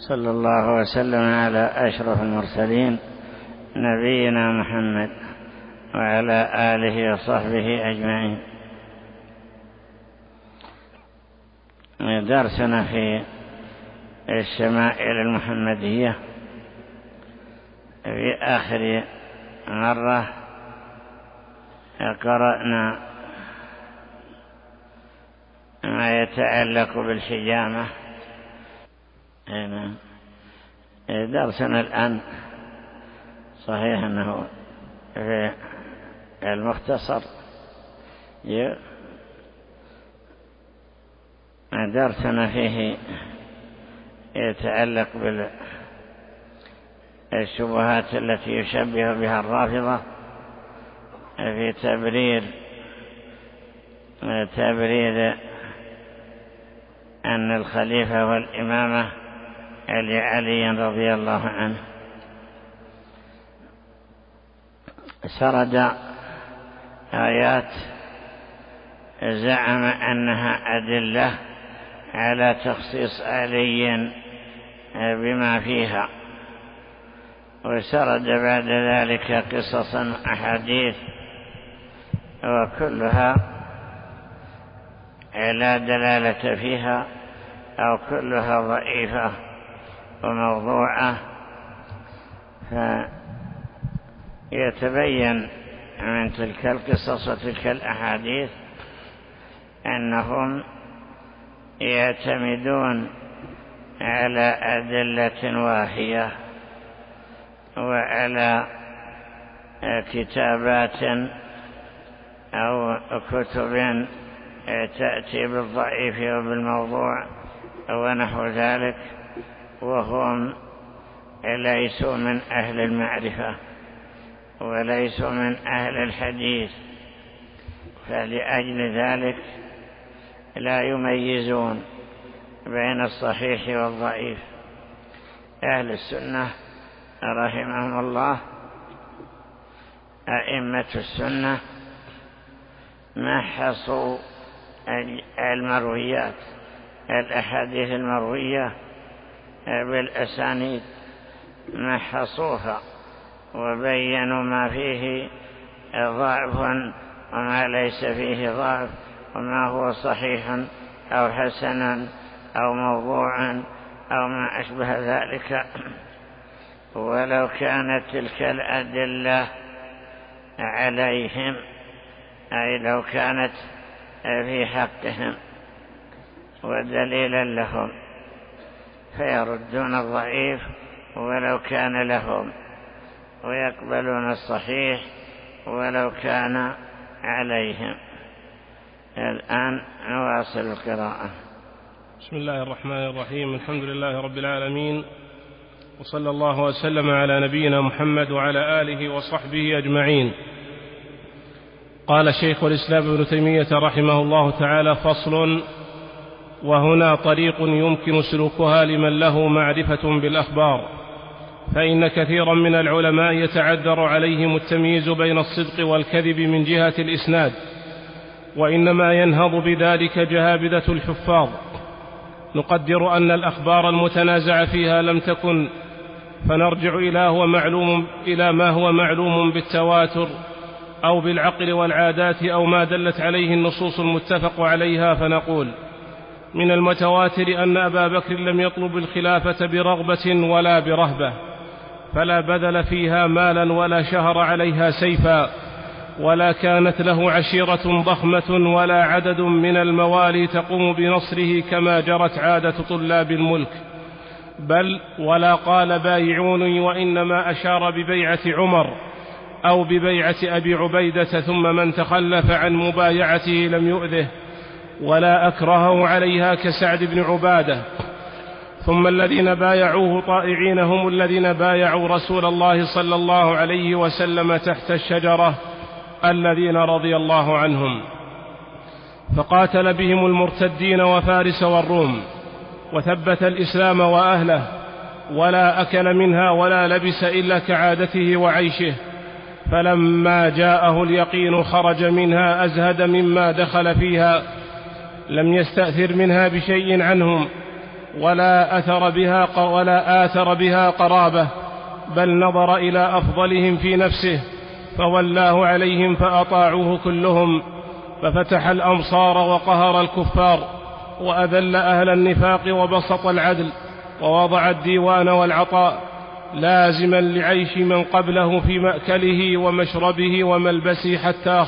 صلى الله وسلم على أشرف المرسلين نبينا محمد وعلى آله وصحبه أجمعين. درسنا في الشمائل المحمدية. في آخر مرة قرأنا ما يتعلق بالحجامة. درسنا الآن صحيح أنه في المختصر درسنا فيه يتعلق بالشبهات التي يشبه بها الرافضة في تبرير أن الخليفة والإمامة لعلي رضي الله عنه. سرد آيات زعم أنها أدلة على تخصيص علي بما فيها، وسرد بعد ذلك قصصا أحاديث وكلها لا دلالة فيها أو كلها ضعيفة وموضوعة. فيتبين من تلك القصص وتلك الأحاديث أنهم يعتمدون على أدلة واهية وعلى كتابات أو كتب تأتي بالضعيف وبالموضوع ونحو ذلك، وهم ليسوا من أهل المعرفة وليسوا من أهل الحديث، فلأجل ذلك لا يميزون بين الصحيح والضعيف. أهل السنة رحمهم الله أئمة السنة محصوا المرويات الأحاديث المروية بالأسانيد، محصوها وبينوا ما فيه ضعف وما ليس فيه ضعف، وما هو صحيح أو حسن أو موضوع أو ما أشبه ذلك. ولو كانت تلك الأدلة عليهم، أي لو كانت في حقهم ودليلا لهم، فيردون الضعيف ولو كان لهم، ويقبلون الصحيح ولو كان عليهم. الآن نواصل القراءة. بسم الله الرحمن الرحيم. الحمد لله رب العالمين، وصلى الله وسلم على نبينا محمد وعلى آله وصحبه أجمعين. قال شيخ الإسلام ابن تيمية رحمه الله تعالى: فصل. وهنا طريق يمكن سلوكها لمن له معرفة بالأخبار، فإن كثيرا من العلماء يتعذر عليهم التمييز بين الصدق والكذب من جهة الإسناد، وإنما ينهض بذلك جهابذة الحفاظ. نقدر أن الأخبار المتنازع فيها لم تكن، فنرجع إلى ما هو معلوم بالتواتر أو بالعقل والعادات أو ما دلت عليه النصوص المتفق عليها، فنقول: من المتواتر أن أبا بكر لم يطلب الخلافة برغبة ولا برهبة، فلا بذل فيها مالا ولا شهر عليها سيفا، ولا كانت له عشيرة ضخمة ولا عدد من الموالي تقوم بنصره كما جرت عادة طلاب الملك، بل ولا قال بايعوني، وإنما أشار ببيعة عمر أو ببيعة أبي عبيدة، ثم من تخلف عن مبايعته لم يؤذه ولا أكرهه عليها كسعد بن عبادة. ثم الذين بايعوه طائعين هم الذين بايعوا رسول الله صلى الله عليه وسلم تحت الشجرة، الذين رضي الله عنهم، فقاتل بهم المرتدين وفارس والروم، وثبت الإسلام وأهله، ولا أكل منها ولا لبس إلا كعادته وعيشه، فلما جاءه اليقين خرج منها أزهد مما دخل فيها، لم يستأثر منها بشيء عنهم، ولا آثر بها قرابة، بل نظر إلى أفضلهم في نفسه فولاه عليهم فأطاعوه كلهم، ففتح الأمصار وقهر الكفار، وأذل أهل النفاق وبسط العدل، ووضع الديوان والعطاء لازما لعيش من قبله في مأكله ومشربه وملبسه، حتى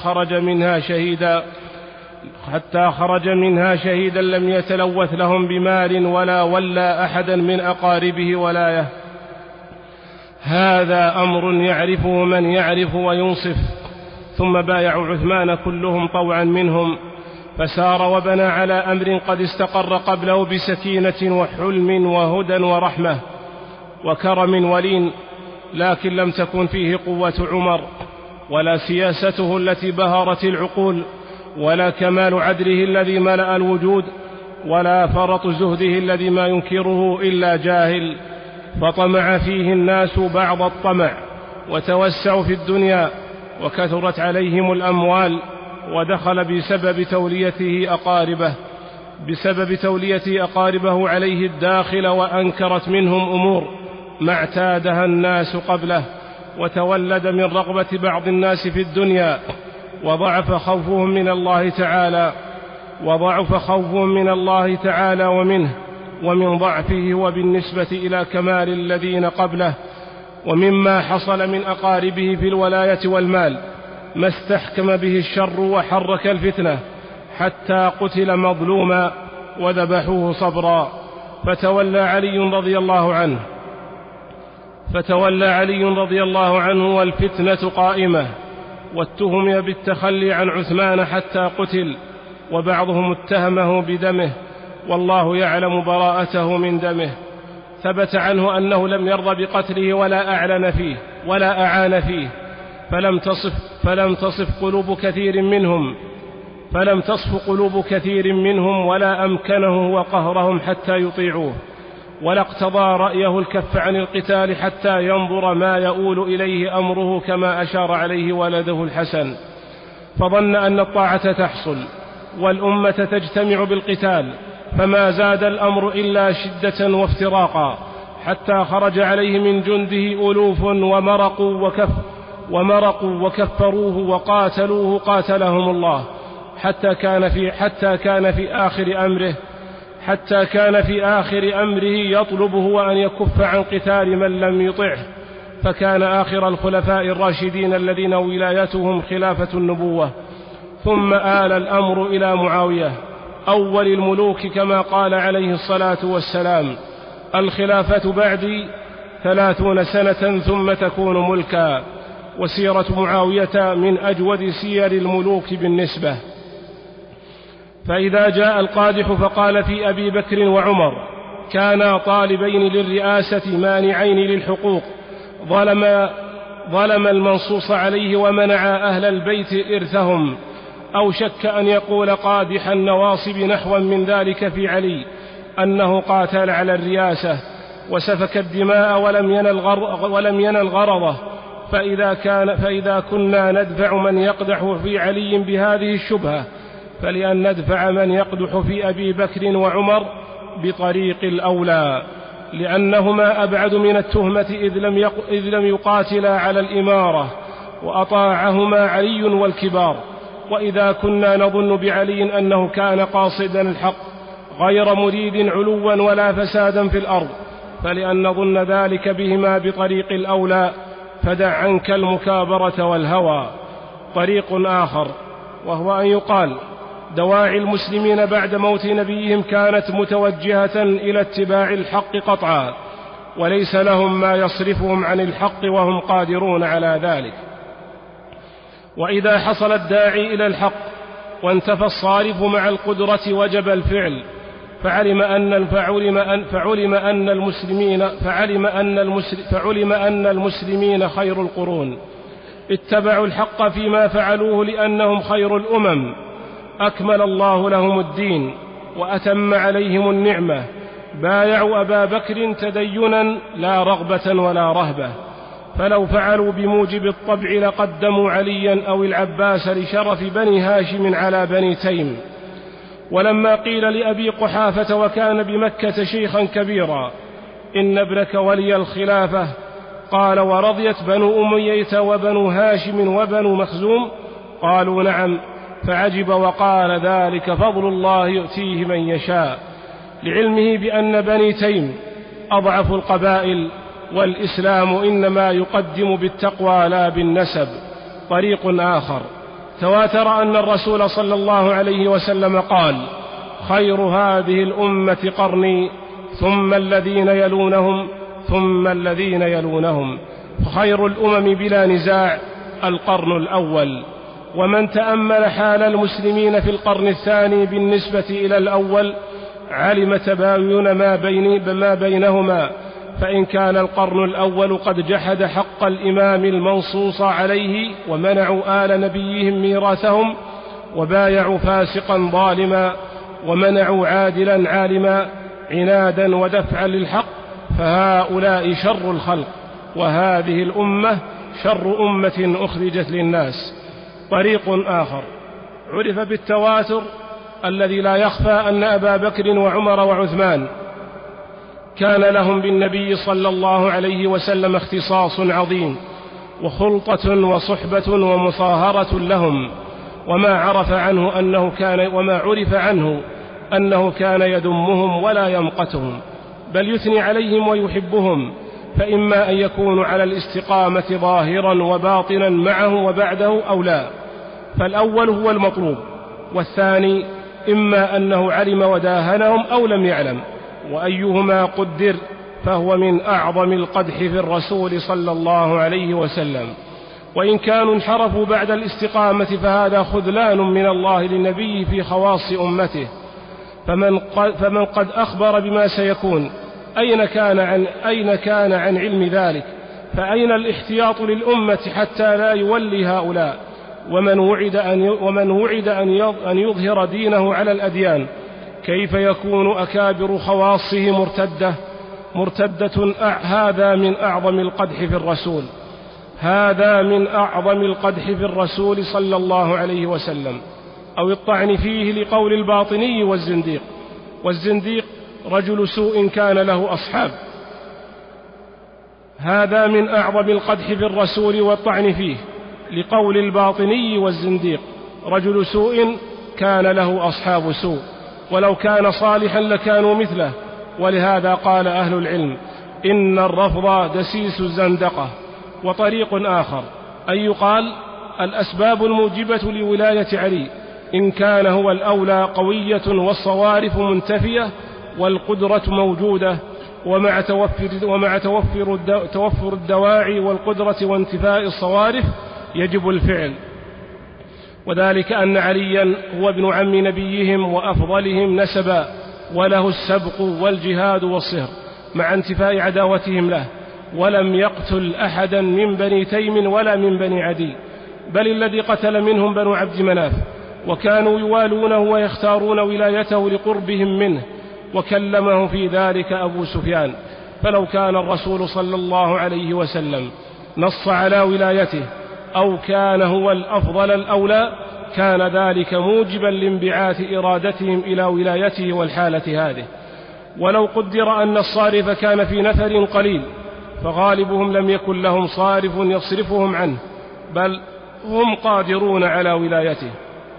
خرج منها شهيدا لم يتلوث لهم بمال ولا ولى أحدا من أقاربه ولاية. هذا أمر يعرفه من يعرف وينصف. ثم بايعوا عثمان كلهم طوعا منهم، فسار وبنى على أمر قد استقر قبله بسكينة وحلم وهدى ورحمة وكرم ولين، لكن لم تكن فيه قوة عمر ولا سياسته التي بهرت العقول ولا كمال عدله الذي ملأ الوجود ولا فرط زهده الذي ما ينكره إلا جاهل، فطمع فيه الناس بعض الطمع وتوسعوا في الدنيا وكثرت عليهم الأموال، ودخل بسبب توليته أقاربه عليه الداخل، وأنكرت منهم أمور ما اعتادها الناس قبله، وتولد من رغبة بعض الناس في الدنيا وضعف خوفهم من الله تعالى ومن ضعفه وبالنسبة إلى كمال الذين قبله. ومما حصل من أقاربه في الولاية والمال ما استحكم به الشر وحرك الفتنة حتى قتل مظلوما وذبحوه صبرا، فتولى علي رضي الله عنه والفتنة قائمة، واتهم بالتخلي عن عثمان حتى قتل، وبعضهم اتهمه بدمه والله يعلم براءته من دمه. ثبت عنه أنه لم يرضى بقتله ولا أعان فيه، فلم تصف قلوب كثير منهم ولا أمكنه وقهرهم حتى يطيعوه، ولا اقتضى رأيه الكف عن القتال حتى ينظر ما يؤول إليه أمره، كما أشار عليه ولده الحسن، فظن أن الطاعة تحصل والأمة تجتمع بالقتال، فما زاد الأمر إلا شدة وافتراقا، حتى خرج عليه من جنده ألوف ومرقوا وكفروه وقاتلوه قاتلهم الله، حتى كان في آخر أمره يطلبه أن يكف عن قتال من لم يطعه، فكان آخر الخلفاء الراشدين الذين ولايتهم خلافة النبوة. ثم آل الأمر إلى معاوية أول الملوك، كما قال عليه الصلاة والسلام: الخلافة بعدي 30 سنة ثم تكون ملكا. وسيرة معاوية من أجود سير الملوك بالنسبة. فإذا جاء القادح فقال في أبي بكر وعمر: كانا طالبين للرئاسة مانعين للحقوق، ظلم المنصوص عليه ومنع أهل البيت إرثهم. أو شك أن يقول قادح النواصب نحوا من ذلك في علي، أنه قاتل على الرياسة وسفك الدماء ولم ينل غرضه. فإذا كنا ندفع من يقدح في علي بهذه الشبهة، فلأن ندفع من يقدح في أبي بكر وعمر بطريق الأولى، لأنهما أبعد من التهمة إذ لم يقاتلا على الإمارة، وأطاعهما علي والكبار. وإذا كنا نظن بعلي أنه كان قاصدا الحق غير مريد علوا ولا فسادا في الأرض، فلأن نظن ذلك بهما بطريق الأولى، فدع عنك المكابرة والهوى. طريق آخر، وهو أن يقال: دواعي المسلمين بعد موت نبيهم كانت متوجهة إلى اتباع الحق قطعا، وليس لهم ما يصرفهم عن الحق وهم قادرون على ذلك. وإذا حصل الداعي إلى الحق وانتفى الصارف مع القدرة وجب الفعل، فعلم أن المسلمين خير القرون، اتبعوا الحق فيما فعلوه لأنهم خير الأمم، أكمل الله لهم الدين وأتم عليهم النعمة، بايعوا أبا بكر تدينا لا رغبة ولا رهبة، فلو فعلوا بموجب الطبع لقدموا عليا أو العباس لشرف بني هاشم على بني تيم. ولما قيل لأبي قحافة وكان بمكة شيخا كبيرا إن ابنك ولي الخلافة، قال: ورضيت بنو أمية وبنو هاشم وبنو مخزوم؟ قالوا: نعم. فعجب وقال: ذلك فضل الله يؤتيه من يشاء، لعلمه بأن بني تيم أضعف القبائل، والإسلام إنما يقدم بالتقوى لا بالنسب. طريق آخر: تواتر أن الرسول صلى الله عليه وسلم قال: خير هذه الأمة قرني، ثم الذين يلونهم، ثم الذين يلونهم، فخير الأمم بلا نزاع القرن الأول. ومن تأمل حال المسلمين في القرن الثاني بالنسبة إلى الأول علم تباين ما بينهما، فإن كان القرن الأول قد جحد حق الإمام المنصوص عليه ومنعوا آل نبيهم ميراثهم، وبايعوا فاسقا ظالما، ومنعوا عادلا عالما، عنادا ودفعا للحق، فهؤلاء شر الخلق، وهذه الأمة شر أمة أخرجت للناس. طريق آخر: عرف بالتواتر الذي لا يخفى أن أبا بكر وعمر وعثمان كان لهم بالنبي صلى الله عليه وسلم اختصاص عظيم، وخلطة وصحبة ومصاهرة لهم، وما عرف عنه أنه كان يذمهم ولا يمقتهم، بل يثني عليهم ويحبهم، فإما أن يكونوا على الاستقامة ظاهرا وباطنا معه وبعده أو لا، فالأول هو المطلوب، والثاني إما أنه علم وداهنهم أو لم يعلم، وأيهما قدر فهو من أعظم القدح في الرسول صلى الله عليه وسلم. وإن كانوا انحرفوا بعد الاستقامة فهذا خذلان من الله للنبي في خواص أمته، فمن قد أخبر بما سيكون أين كان عن علم ذلك؟ فأين الاحتياط للأمة حتى لا يولي هؤلاء؟ ومن وعد أن يظهر دينه على الأديان، كيف يكون أكابر خواصه مرتدة؟ هذا من أعظم القدح في الرسول، هذا من أعظم القدح في الرسول صلى الله عليه وسلم، أو الطعن فيه لقول الباطني والزنديق رجل سوء كان له أصحاب. هذا من أعظم القدح في الرسول والطعن فيه لقول الباطني والزنديق رجل سوء كان له أصحاب سوء، ولو كان صالحا لكانوا مثله. ولهذا قال أهل العلم: إن الرفض دسيس الزندقة. وطريق آخر أن يقال: الأسباب الموجبة لولاية علي إن كان هو الأولى قوية والصوارف منتفية والقدرة موجودة، ومع توفر الدواعي والقدرة وانتفاء الصوارف يجب الفعل، وذلك أن عليا هو ابن عم نبيهم وأفضلهم نسبا، وله السبق والجهاد والصهر مع انتفاء عداوتهم له، ولم يقتل أحدا من بني تيم ولا من بني عدي، بل الذي قتل منهم بنو عبد مناف، وكانوا يوالونه ويختارون ولايته لقربهم منه، وكلمه في ذلك أبو سفيان. فلو كان الرسول صلى الله عليه وسلم نص على ولايته أو كان هو الأفضل الأولى كان ذلك موجبا لانبعاث إرادتهم إلى ولايته والحالة هذه. ولو قدر أن الصارف كان في نفر قليل فغالبهم لم يكن لهم صارف يصرفهم عنه، بل هم قادرون على ولايته.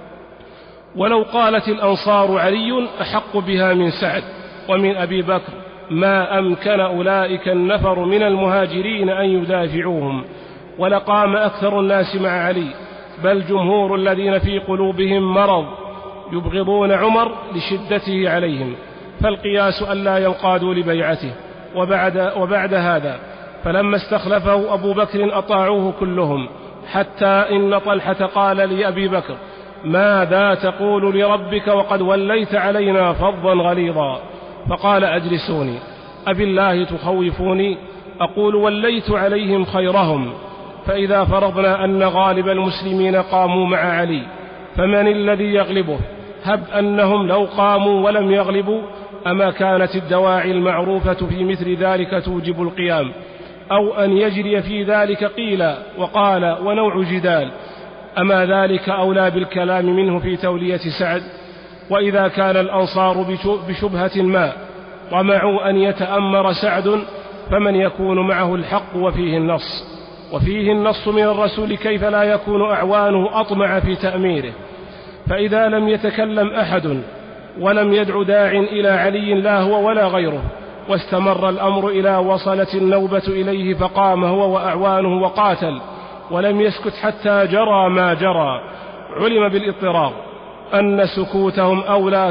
ولو قالت الأنصار علي أحق بها من سعد ومن أبي بكر ما أمكن أولئك النفر من المهاجرين أن يدافعوهم، ولقام أكثر الناس مع علي، بل جمهور الذين في قلوبهم مرض يبغضون عمر لشدته عليهم، فالقياس ألا ينقادوا لبيعته. وبعد هذا فلما استخلفه أبو بكر أطاعوه كلهم، حتى إن طلحة قال لأبي بكر: ماذا تقول لربك وقد وليت علينا فظا غليظا؟ فقال: أجلسوني، أبي الله تخوفوني؟ أقول وليت عليهم خيرهم. فإذا فرضنا أن غالب المسلمين قاموا مع علي فمن الذي يغلبه؟ هب أنهم لو قاموا ولم يغلبوا أما كانت الدواعي المعروفة في مثل ذلك توجب القيام، أو أن يجري في ذلك قيل وقال ونوع جدال، أما ذلك أولى بالكلام منه في تولية سعد؟ وإذا كان الأنصار بشبهة ما طمعوا أن يتأمر سعد فمن يكون معه الحق وفيه النص من الرسول كيف لا يكون أعوانه أطمع في تأميره. فإذا لم يتكلم أحد ولم يدع داع إلى علي لا هو ولا غيره واستمر الأمر إلى وصلت النوبة إليه فقام هو وأعوانه وقاتل ولم يسكت حتى جرى ما جرى، علم بالاضطرار أن سكوتهم أولا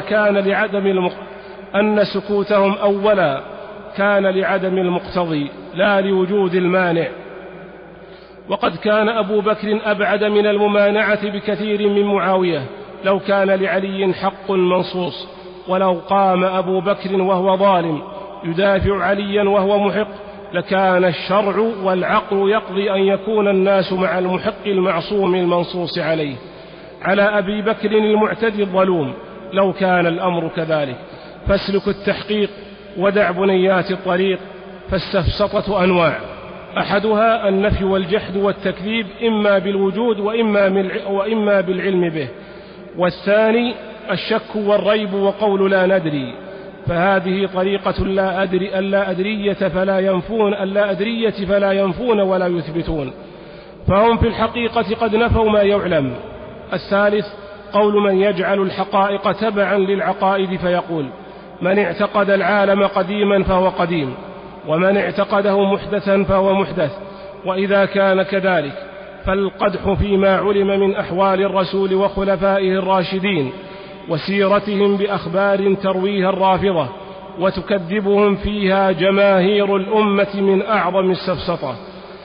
كان لعدم المقتضي لا لوجود المانع. وقد كان أبو بكر أبعد من الممانعة بكثير من معاوية لو كان لعلي حق منصوص، ولو قام أبو بكر وهو ظالم يدافع عليا وهو محق لكان الشرع والعقل يقضي أن يكون الناس مع المحق المعصوم المنصوص عليه على أبي بكر المعتدي الظلوم لو كان الأمر كذلك. فاسلك التحقيق ودع بنيات الطريق، فالسفسطة أنواع، أحدها النفي والجحد والتكذيب إما بالوجود وإما بالعلم به، والثاني الشك والريب وقول لا ندري، فهذه طريقة اللا أدرية فلا ينفون ولا يثبتون، فهم في الحقيقة قد نفوا ما يعلم. الثالث قول من يجعل الحقائق تبعا للعقائد فيقول من اعتقد العالم قديما فهو قديم، ومن اعتقده محدثا فهو محدث. وإذا كان كذلك فالقدح فيما علم من أحوال الرسول وخلفائه الراشدين وسيرتهم بأخبار ترويها الرافضة وتكذبهم فيها جماهير الأمة من أعظم السفسطة.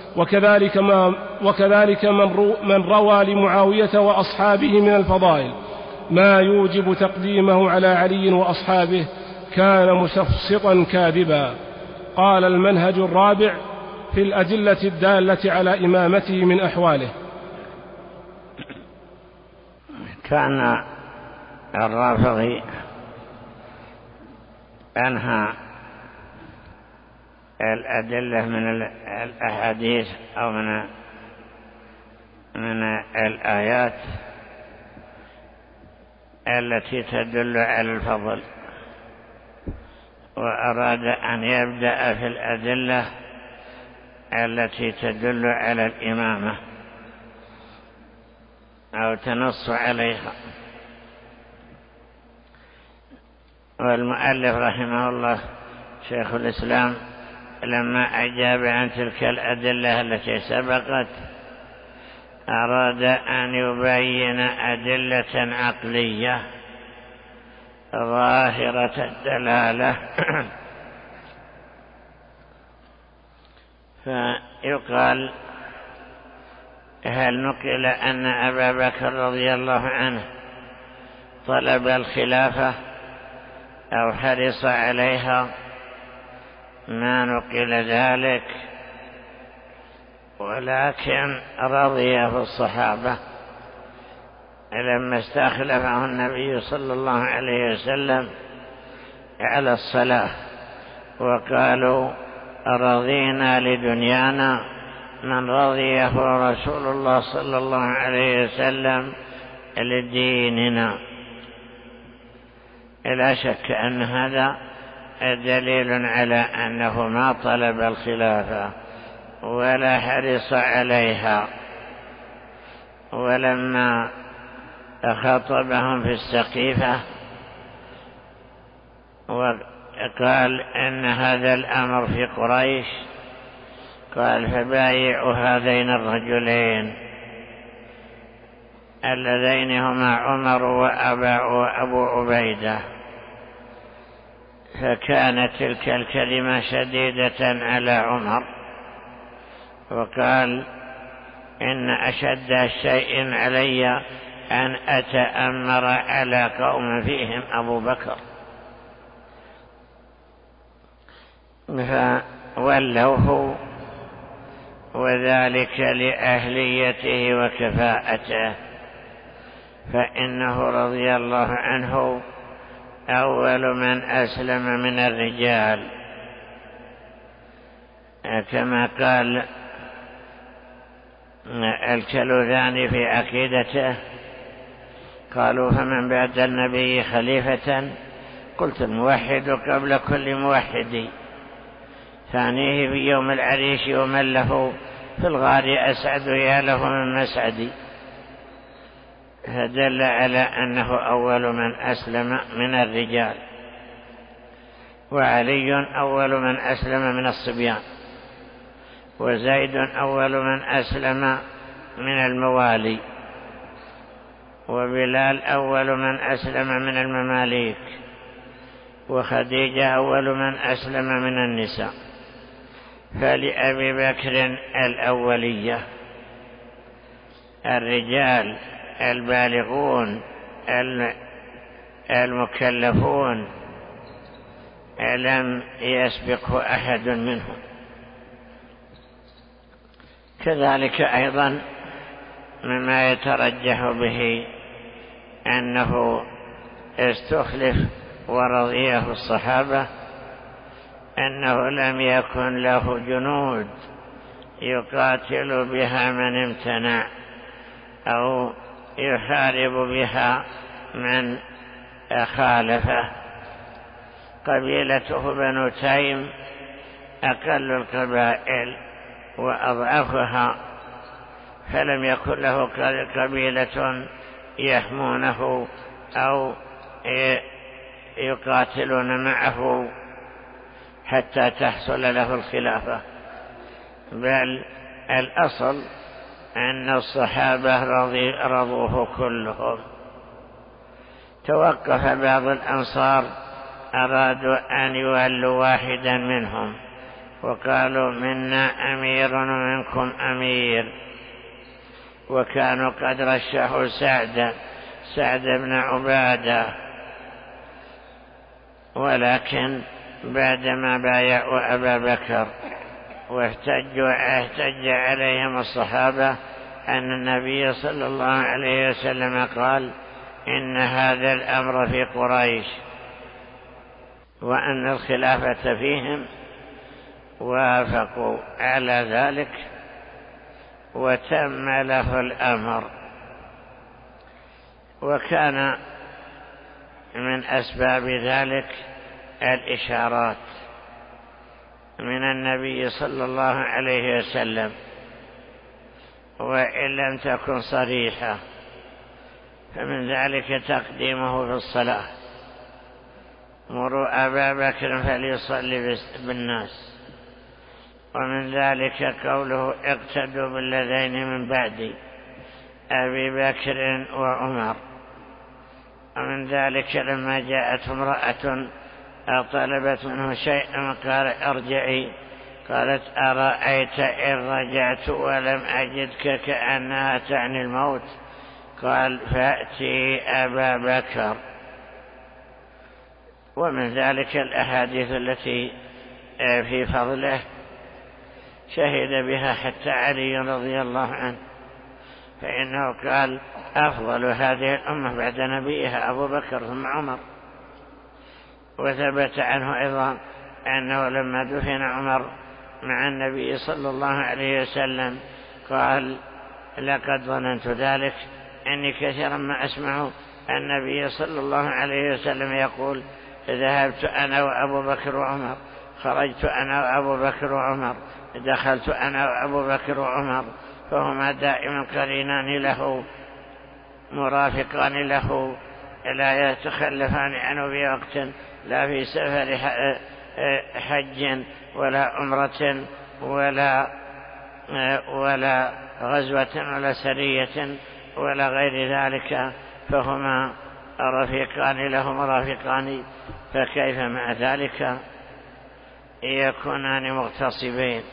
وكذلك من روى لمعاوية وأصحابه من الفضائل ما يوجب تقديمه على علي وأصحابه كان مسفسطا كاذبا. قال المنهج الرابع في الأدلة الدالة على إمامته من أحواله. كان الرافضي أنهى الأدلة من الأحاديث أو من الآيات التي تدل على الفضل، وأراد أن يبدأ في الأدلة التي تدل على الإمامة أو تنص عليها. والمؤلف رحمه الله شيخ الإسلام لما أجاب عن تلك الأدلة التي سبقت أراد أن يبين أدلة عقلية ظاهرة الدلالة فيقال هل نقل أن أبا بكر رضي الله عنه طلب الخلافة أو حرص عليها؟ ما نقل ذلك، ولكن رضيه الصحابة لما استخلفه النبي صلى الله عليه وسلم على الصلاة وقالوا رضينا لدنيانا من رضيه رسول الله صلى الله عليه وسلم لديننا. لا شك أن هذا دليل على أنه ما طلب الخلافة ولا حرص عليها. ولما خاطبهم في السقيفة وقال إن هذا الأمر في قريش قال فبايعوا هذين الرجلين اللذين هما عمر وأبو عبيدة. فكانت تلك الكلمة شديدة على عمر وقال إن أشد شيء علي أن أتأمر على قوم فيهم أبو بكر. فولوه وذلك لأهليته وكفاءته، فإنه رضي الله عنه أول من أسلم من الرجال، كما قال الكلوذاني في عقيدته قالوا فمن بعد النبي خليفة؟ قلت الموحد قبل كل موحد، ثانيه في يوم العريش ومن له في الغار أسعد يا له من مسعد. فدل على أنه أول من أسلم من الرجال، وعلي أول من أسلم من الصبيان، وزيد أول من أسلم من الموالي، وبلال أول من أسلم من المماليك، وخديجة أول من أسلم من النساء. فلأبي بكر الأولية. الرجال البالغون المكلفون لم يسبقه أحد منهم. كذلك أيضا مما يترجح به أنه استخلف ورضيه الصحابة أنه لم يكن له جنود يقاتل بها من امتنع أو يحارب بها من خالفه. قبيلته بنو تيم أقل القبائل وأضعفها، فلم يكن له قبيلة يحمونه أو يقاتلون معه حتى تحصل له الخلافة، بل الأصل أن الصحابة رضوه كلهم. توقف بعض الأنصار أرادوا أن يولوا واحدا منهم، وقالوا منا أمير ومنكم أمير، وكانوا قد رشحوا سعد بن عبادة، ولكن بعدما بايعوا أبا بكر واحتج عليهم الصحابة أن النبي صلى الله عليه وسلم قال إن هذا الأمر في قريش وأن الخلافة فيهم، وافقوا على ذلك وتم له الأمر. وكان من أسباب ذلك الإشارات من النبي صلى الله عليه وسلم، وإن لم تكن صريحة، فمن ذلك تقديمه في الصلاة: مروا أبا بكر فليصلي بالناس. ومن ذلك قوله: اقتدوا بالذين من بعد أبي بكر وعمر. ومن ذلك لما جاءت امرأة طلبت منه شيئا قال ارجعي، قالت أرأيت إن رجعت ولم أجدك كأنها تعني الموت، قال فأتي أبا بكر. ومن ذلك الأحاديث التي في فضله شهد بها حتى علي رضي الله عنه، فإنه قال أفضل هذه الأمة بعد نبيها أبو بكر ثم عمر. وثبت عنه أيضا أنه لما دفن عمر مع النبي صلى الله عليه وسلم قال: لقد ظننت ذلك، إني كثيرا ما أسمع النبي صلى الله عليه وسلم يقول: ذهبت أنا وأبو بكر وعمر، خرجت أنا وأبو بكر وعمر، دخلت أنا وأبو بكر وعمر، فهما دائما قرينان له مرافقان له، لا يتخلفان عنه في وقت، لا في سفر حج ولا عمرة ولا غزوة ولا سرية ولا غير ذلك، فهما رفيقان له مرافقان، فكيف مع ذلك يكونان مغتصبين؟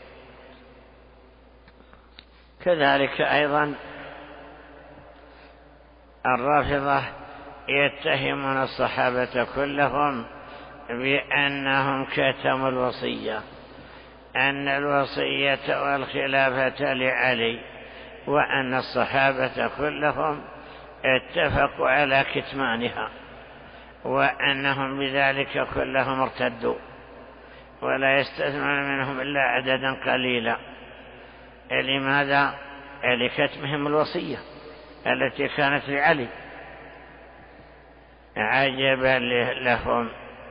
كذلك أيضا الرافضة يتهمون الصحابة كلهم بأنهم كتموا الوصية، أن الوصية والخلافة لعلي، وأن الصحابة كلهم اتفقوا على كتمانها، وأنهم بذلك كلهم ارتدوا، ولا يستثنون منهم إلا عددا قليلا. لماذا؟ لكتمهم الوصية التي كانت لعلي، عجبا لهم.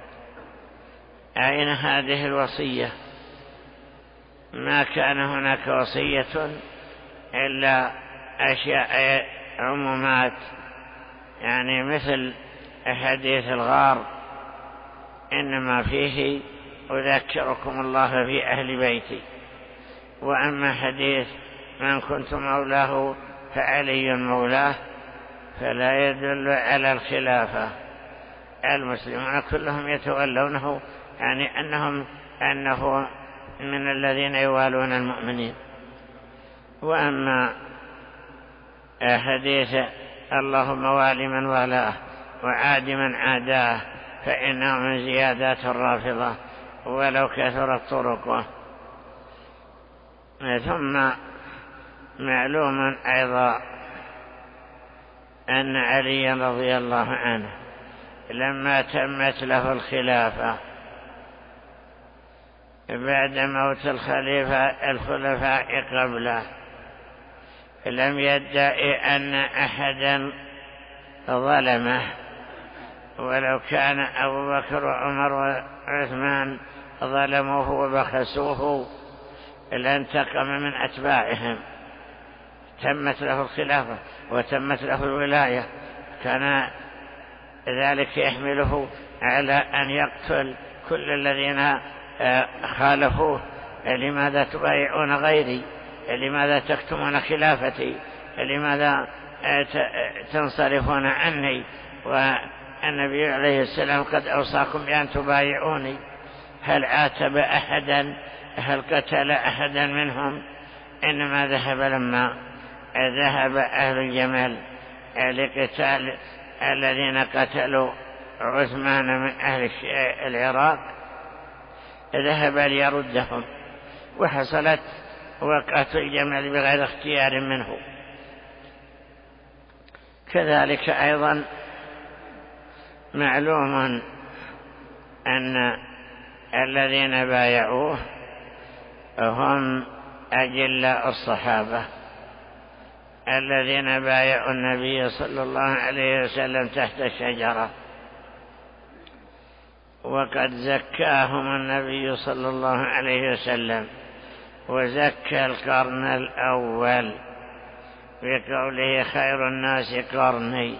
أين هذه الوصية؟ ما كان هناك وصية إلا أشياء عمومات، يعني مثل حديث الغار إنما فيه أذكركم الله في أهل بيتي، وأما حديث من كنت مولاه فعلي مولاه فلا يدل على الخلافة. المسلمون كلهم يتولونه، يعني أنه من الذين يوالون المؤمنين. وأما حديث اللهم والي من والاه وعاد من عاداه فإنه من زيادات الرافضة ولو كثرت طرقه. ثم معلوم أيضا أن علي رضي الله عنه لما تمت له الخلافة بعد موت الخلفاء قبله لم يدعي أن أحدا ظلمه، ولو كان أبو بكر وعمر وعثمان ظلموه وبخسوه لانتقم من أتباعهم. تمت له الخلافة وتمت له الولاية، كان ذلك يحمله على أن يقتل كل الذين خالفوه. لماذا تبايعون غيري؟ لماذا تكتمون خلافتي؟ لماذا تنصرفون عني؟ والنبي عليه السلام قد أوصاكم بأن تبايعوني. هل عاتب أحدا؟ هل قتل أحدا منهم؟ إنما ذهب لما ذهب أهل الجمل لقتال الذين قتلوا عثمان من أهل العراق، ذهب ليردهم، وحصلت وقعة الجمل بغير اختيار منه. كذلك أيضا معلوم أن الذين بايعوه هم أجلاء الصحابة الذين بايعوا النبي صلى الله عليه وسلم تحت الشجرة، وقد زكاهم النبي صلى الله عليه وسلم وزكى القرن الأول بقوله خير الناس قرني.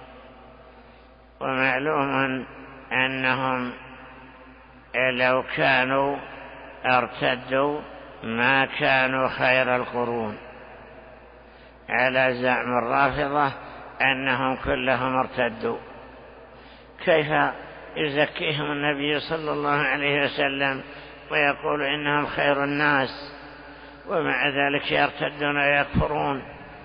ومعلوم أنهم لو كانوا ارتدوا ما كانوا خير القرون، على زعم الرافضة أنهم كلهم ارتدوا. كيف يزكيهم النبي صلى الله عليه وسلم ويقول إنهم خير الناس، ومع ذلك يرتدون ويكفرون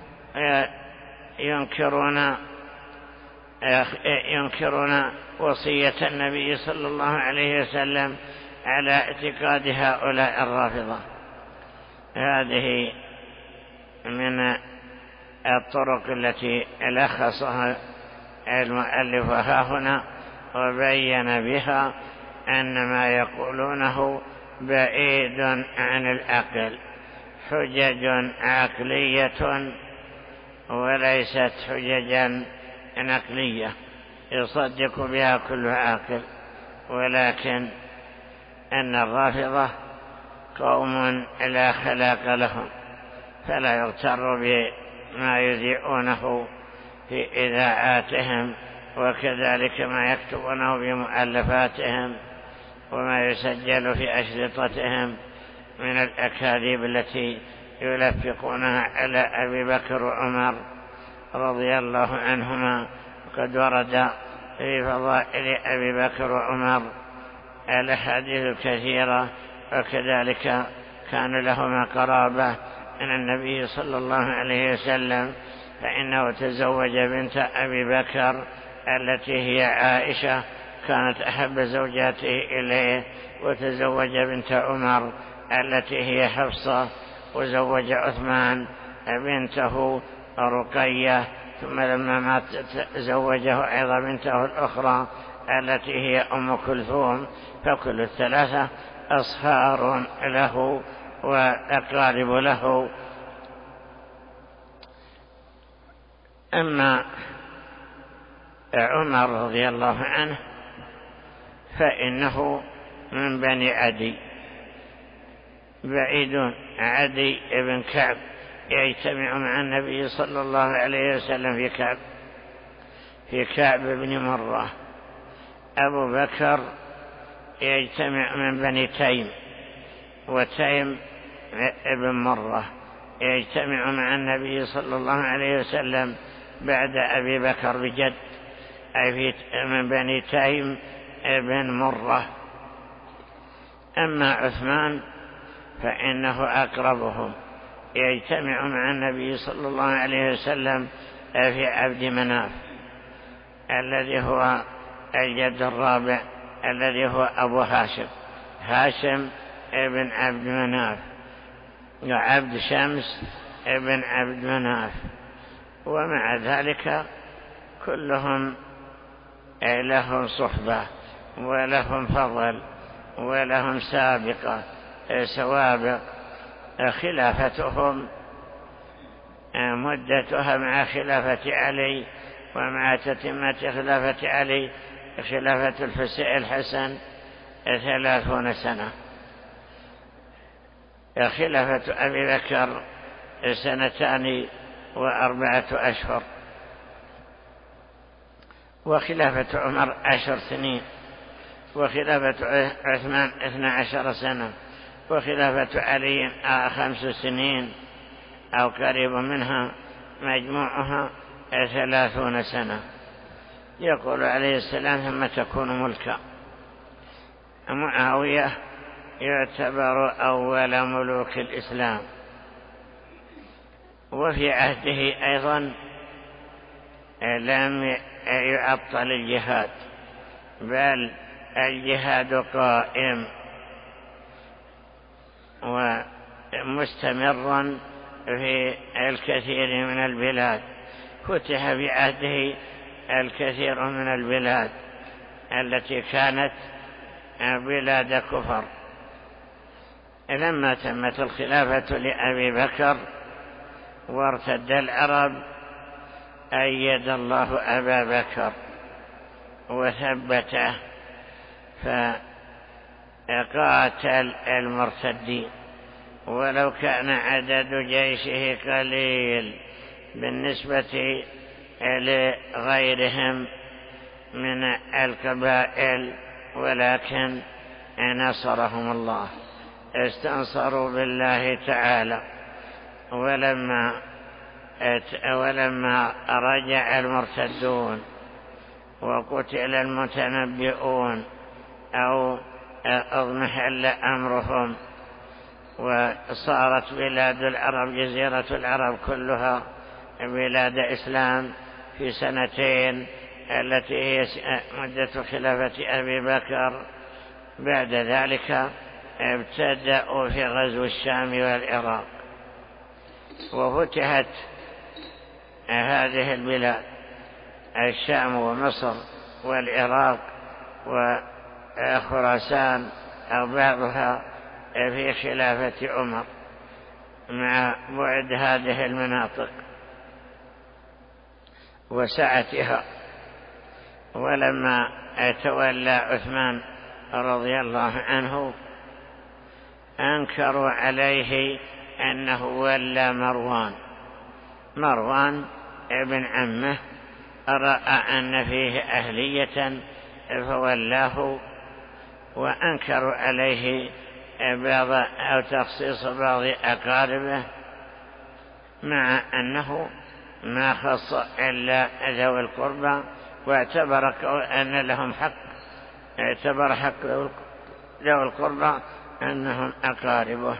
ينكرون وصية النبي صلى الله عليه وسلم على اعتقاد هؤلاء الرافضة. هذه من الطرق التي لخصها المؤلف هنا وبين بها أن ما يقولونه بعيد عن العقل، حجج عقلية وليست حججا نقلية يصدق بها كل عاقل، ولكن أن الرافضة قوم لا خلاق لهم، فلا يغتر بما يذيعونه في إذاعاتهم، وكذلك ما يكتبونه بمؤلفاتهم وما يسجل في أشرطتهم من الأكاذيب التي يلفقونها على أبي بكر وعمر رضي الله عنهما. قد ورد في فضائل أبي بكر وعمر الأحاديث الكثيرة، وكذلك كان لهما قرابة من النبي صلى الله عليه وسلم، فإنه تزوج بنت أبي بكر التي هي عائشة، كانت أحب زوجاته إليه، وتزوج بنت عمر التي هي حفصة، وزوج عثمان بنته رقية، ثم لما مات زوجه أيضا بنته الأخرى التي هي أم كلثوم، فكل الثلاثة أصهار له وأقارب له. أما عمر رضي الله عنه فإنه من بني عدي، بعيد. عدي بن كعب يجتمع مع النبي صلى الله عليه وسلم في كعب بن مرة. أبو بكر يجتمع من بني تيم، وتيم ابن مرة يجتمع مع النبي صلى الله عليه وسلم بعد أبي بكر بجد، أي من بني تيم ابن مرة. أما عثمان فإنه أقربهم، يجتمع مع النبي صلى الله عليه وسلم في عبد مناف الذي هو الجد الرابع، الذي هو أبو هاشم ابن عبد مناف، وعبد شمس ابن عبد مناف. ومع ذلك كلهم لهم صحبة ولهم فضل ولهم سوابق. خلافتهم مدتها مع خلافة علي ومع تتمة خلافة علي خلافة الحسن 30 سنة. خلافة أبي بكر 2 و4 أشهر، وخلافة عمر 10 سنين، وخلافة عثمان 12 سنة، وخلافة علي 5 سنين أو قريب منها، مجموعها 30 سنة. يقول عليه السلام: ثم تكون ملكا. معاوية يعتبر أول ملوك الإسلام، وفي عهده أيضا لم يعطل الجهاد، بل الجهاد قائم ومستمرا في الكثير من البلاد. فتح في عهده الكثير من البلاد التي كانت بلاد كفر. لما تمت الخلافة لأبي بكر وارتد العرب، أيد الله أبا بكر وثبته، فقاتل المرتدين، ولو كان عدد جيشه قليل بالنسبة لغيرهم من القبائل، ولكن نصرهم الله، استنصروا بالله تعالى. ولما رجع المرتدون وقتل المتنبئون أو اضمحل أمرهم، وصارت بلاد العرب، جزيرة العرب كلها بلاد إسلام في 2 التي هي مدة خلافة أبي بكر. بعد ذلك ابتدأوا في غزو الشام والعراق، وفتحت هذه البلاد، الشام ومصر والعراق وخراسان أو بعضها، في خلافة عمر مع بعد هذه المناطق وسعتها. ولما تولى عثمان رضي الله عنه أنكروا عليه أنه ولى مروان ابن عمه، رأى أن فيه أهلية فولاه، وأنكروا عليه بعض أو تخصيص بعض أقاربه، مع أنه ما خص إلا ذوي القربى، واعتبر أن لهم حق، اعتبر حق ذوي القربى أنهم أقاربه.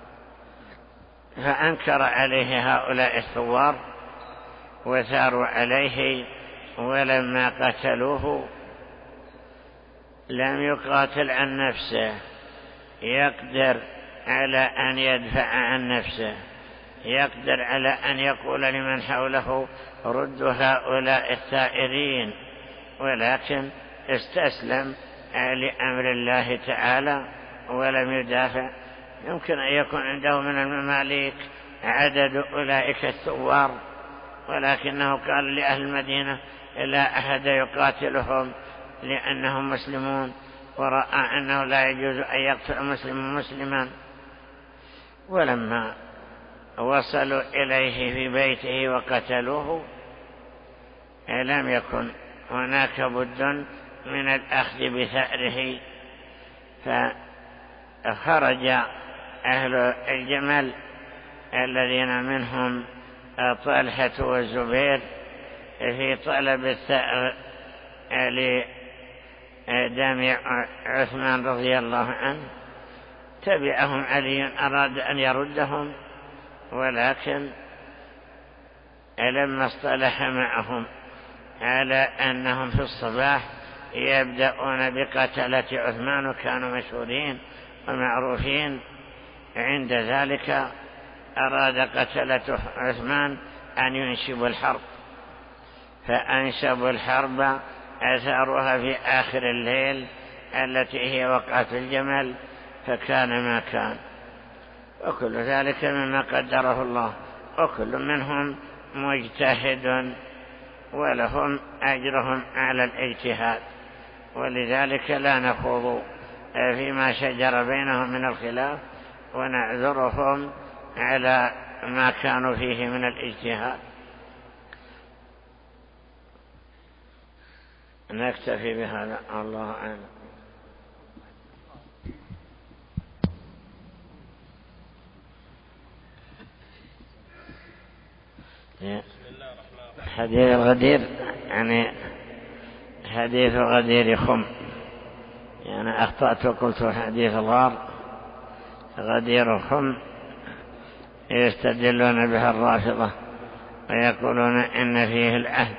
فأنكر عليه هؤلاء الثوار وثاروا عليه، ولما قتلوه لم يقاتل عن نفسه، يقدر على أن يدفع عن نفسه، يقدر على أن يقول لمن حوله ردوا هؤلاء الثائرين، ولكن استسلم لأمر الله تعالى ولم يدافع. يمكن أن يكون عنده من المماليك عدد أولئك الثوار، ولكنه قال لأهل المدينة: لا أحد يقاتلهم لأنهم مسلمون، ورأى أنه لا يجوز أن يقتل مسلم مسلما. ولما وصلوا إليه في بيته وقتلوه لم يكن هناك بد من الأخذ بثأره، فخرج أهل الجمل الذين منهم طلحة والزبير في طلب الثأر لدم عثمان رضي الله عنه. تبعهم علي، أراد أن يردهم، ولكن لما اصطلح معهم على أنهم في الصباح يبدأون بقتلة عثمان، وكانوا مشهورين ومعروفين، عند ذلك أراد قتلة عثمان أن ينشبوا الحرب، فأنشبوا الحرب أثاروها في آخر الليل التي هي وقعة الجمل، فكان ما كان. وكل ذلك مما قدره الله، وكل منهم مجتهد ولهم أجرهم على الاجتهاد، ولذلك لا نخوض فيما شجر بينهم من الخلاف، ونعذرهم على ما كانوا فيه من الاجتهاد. نكتفي بهذا، الله أعلم. حديث الغدير يعني حديث غدير خم، يعني أخطأت وقلت حديث الغار. غدير خم يستدلون بها الرافضة ويقولون إن فيه العهد.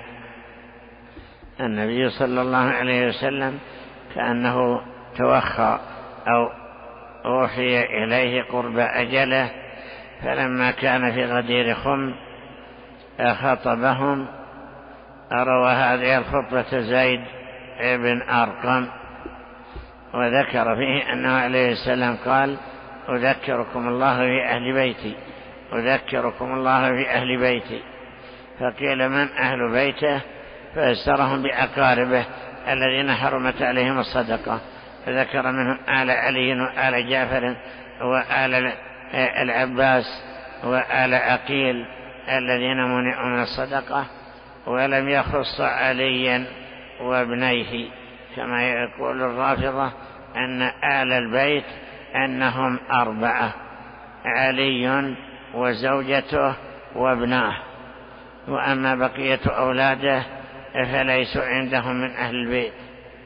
النبي صلى الله عليه وسلم كأنه توخى أو أوحي إليه قرب أجله، فلما كان في غدير خم خطبهم. روى هذه الخطبة زيد بن أرقم، وذكر فيه أنه عليه السلام قال: أذكركم الله في أهل بيتي، أذكركم الله في أهل بيتي. فقيل: من أهل بيته؟ فأسرهم بأقاربه الذين حرمت عليهم الصدقة، فذكر منهم آل علي وآل جعفر وآل العباس وآل عقيل الذين منعوا من الصدقة، ولم يخص عليا وابنيه كما يقول الرافضة أن آل البيت أنهم 4: علي وزوجته وابناه، وأما بقية أولاده فليسوا عندهم من أهل البيت.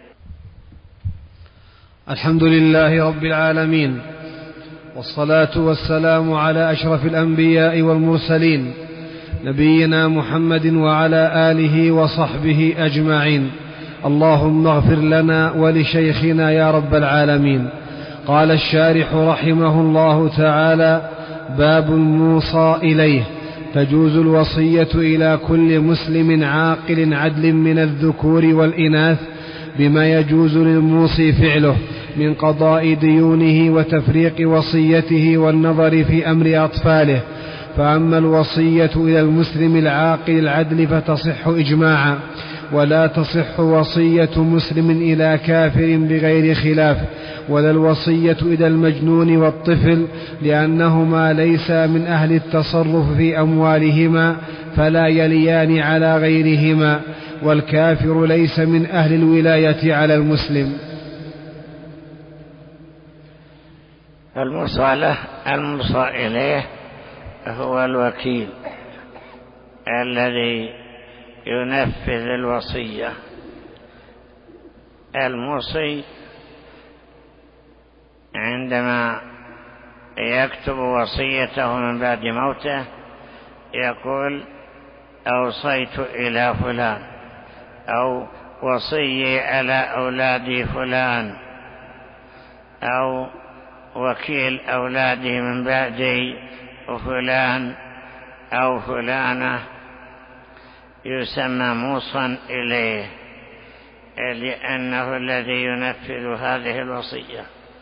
الحمد لله رب العالمين، والصلاة والسلام على أشرف الأنبياء والمرسلين، نبينا محمد وعلى آله وصحبه أجمعين. اللهم اغفر لنا ولشيخنا يا رب العالمين. قال الشارح رحمه الله تعالى: باب الموصى إليه. تجوز الوصية إلى كل مسلم عاقل عدل من الذكور والإناث بما يجوز للموصي فعله من قضاء ديونه وتفريق وصيته والنظر في أمر أطفاله. فأما الوصية إلى المسلم العاقل العدل فتصح إجماعا، ولا تصح وصية مسلم إلى كافر بغير خلاف، ولا الوصية إلى المجنون والطفل، لأنهما ليسا من أهل التصرف في أموالهما فلا يليان على غيرهما، والكافر ليس من أهل الولاية على المسلم. الموصى إليه هو الوكيل الذي ينفذ الوصية. الموصي عندما يكتب وصيته من بعد موته يقول: أوصيت إلى فلان، أو وصي على أولاد فلان، أو وكيل أولادي من بعدي فلان أو فلانة، يسمى موصى إليه لأنه الذي ينفذ هذه الوصية.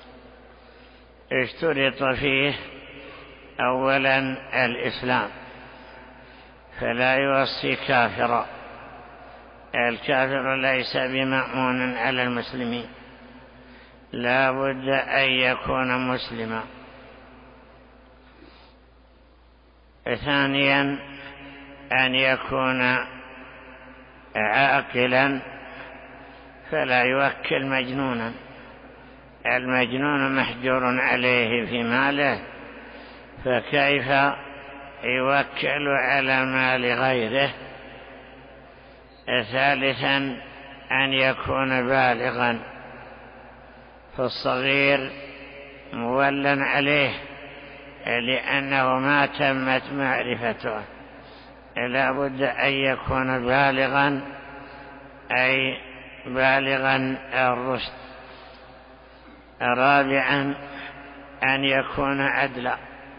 اشترط فيه أولا الإسلام، فلا يوصي كافرا الكافر ليس بمأمون على المسلمين، لا بد أن يكون مسلما. ثانيا أن يكون عاقلا فلا يوكل مجنونا، المجنون محجور عليه في ماله، فكيف يوكل على مال غيره؟ ثالثا أن يكون بالغا، فالصغير مولا عليه لأنه ما تمت معرفته، لا بد أن يكون بالغا، أي بالغا الرشد. رابعا أن يكون عدلا،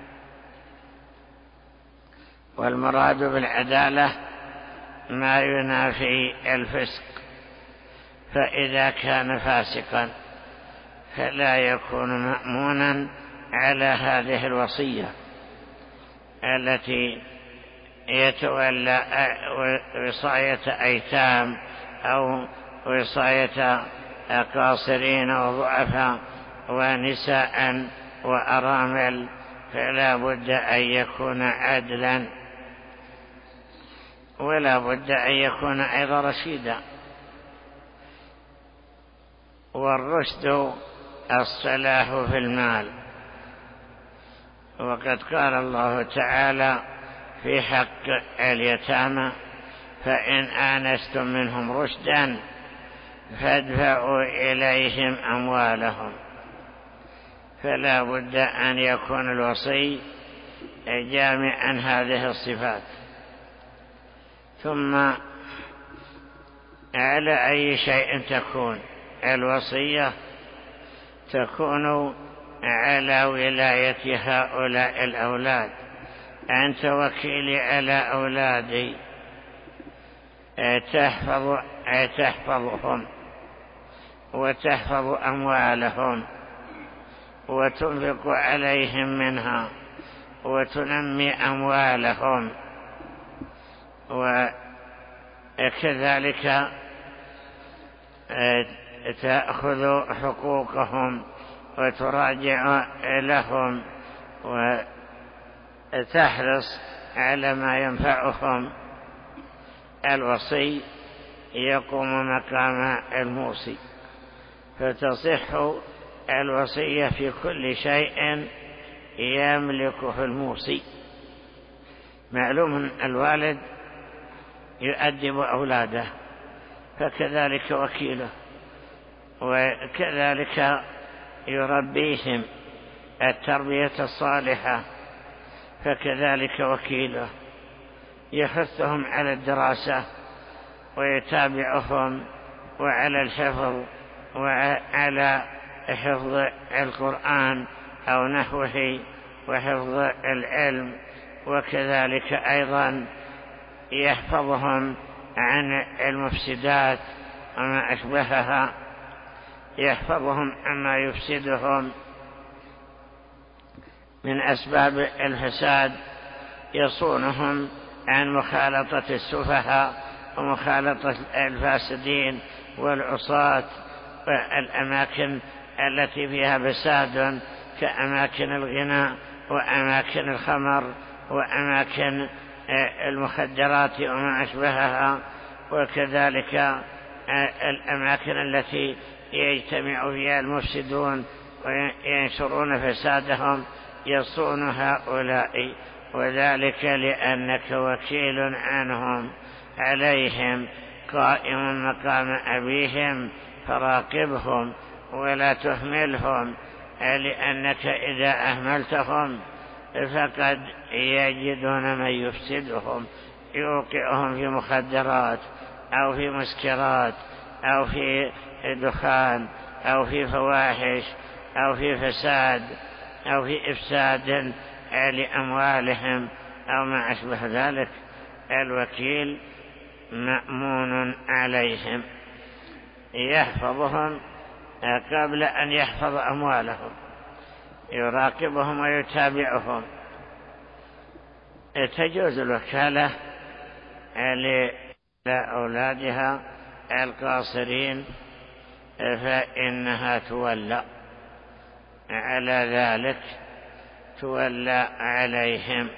والمراد بالعدالة ما ينافي الفسق، فإذا كان فاسقا فلا يكون مأمونا على هذه الوصية التي يتولى وصاية أيتام أو وصاية قاصرين وضعفاء ونساء وأرامل، فلا بد أن يكون عدلا، ولا بد أن يكون أيضا رشيدا. والرشد الصلاح في المال، وقد قال الله تعالى في حق اليتامى: فإن آنستم منهم رشدا فادفعوا إليهم أموالهم. فلا بد أن يكون الوصي جامعا هذه الصفات. ثم على أي شيء تكون الوصية؟ تكون على ولاية هؤلاء الأولاد. أنت وكيلي على أولادي، تحفظهم وتحفظ أموالهم وتنفق عليهم منها وتنمي أموالهم، وكذلك تأخذ حقوقهم وتراجع لهم وتحرص على ما ينفعهم. الوصي يقوم مقام الموصي، فتصح الوصية في كل شيء يملكه الموصي. معلوم الوالد يؤدب أولاده، فكذلك وكيله، وكذلك يربيهم التربية الصالحة، فكذلك وكيله يحثهم على الدراسة ويتابعهم وعلى الحفظ وعلى حفظ القرآن أو نحوه وحفظ العلم، وكذلك أيضا يحفظهم عن المفسدات وما أشبهها، يحفظهم عما يفسدهم من أسباب الفساد، يصونهم عن مخالطة السفهاء ومخالطة الفاسدين والعصاة والأماكن التي فيها فساد كأماكن الغناء وأماكن الخمر وأماكن المخدرات وما أشبهها، وكذلك الأماكن التي يجتمع فيها المفسدون وينشرون فسادهم، يصون هؤلاء، وذلك لأنك وكيل عنهم عليهم قائم مقام أبيهم، فراقبهم ولا تهملهم، لأنك إذا أهملتهم فقد يجدون من يفسدهم، يوقعهم في مخدرات أو في مسكرات أو في دخان أو في فواحش أو في فساد أو في إفساد لأموالهم أو ما أشبه ذلك. الوكيل مأمون عليهم، يحفظهم قبل أن يحفظ أموالهم، يراقبهم ويتابعهم. تجوز الوكالة أولادها القاصرين فإنها تولى على ذلك، تولى عليهم،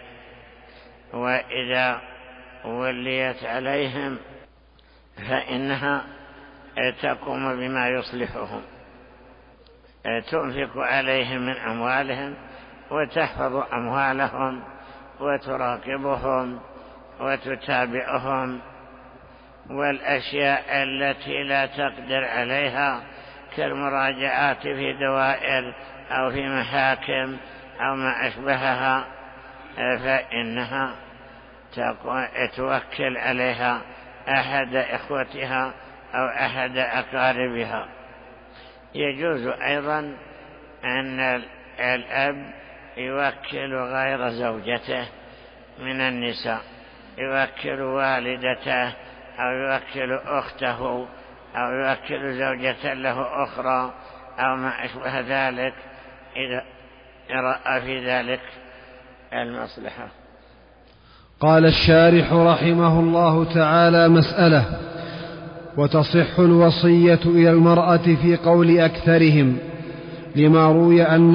وإذا وليت عليهم فإنها تقوم بما يصلحهم، تنفق عليهم من أموالهم وتحفظ أموالهم وتراقبهم وتتابعهم، والأشياء التي لا تقدر عليها كالمراجعات في دوائر أو في محاكم أو ما أشبهها فإنها توكل عليها أحد إخوتها أو أحد أقاربها. يجوز أيضا أن الأب يوكل غير زوجته من النساء، يوكل والدته أو يوكل أخته أو يوكل زوجة له أخرى أو ما أشبه ذلك إذا رأى في ذلك المصلحة. قال الشارح رحمه الله تعالى: مسألة: وتصح الوصية إلى المرأة في قول أكثرهم، لما روي أن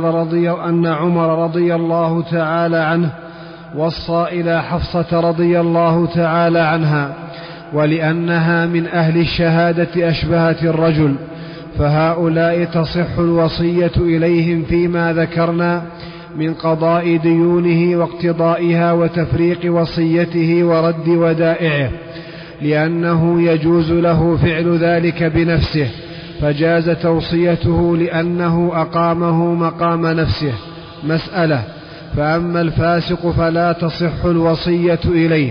عمر رضي الله تعالى عنه وصى إلى حفصة رضي الله تعالى عنها، ولأنها من أهل الشهادة أشبهت الرجل، فهؤلاء تصح الوصية إليهم فيما ذكرنا من قضاء ديونه واقتضائها وتفريق وصيته ورد ودائعه، لأنه يجوز له فعل ذلك بنفسه، فجاز توصيته لأنه أقامه مقام نفسه. مسألة: فأما الفاسق فلا تصح الوصية إليه،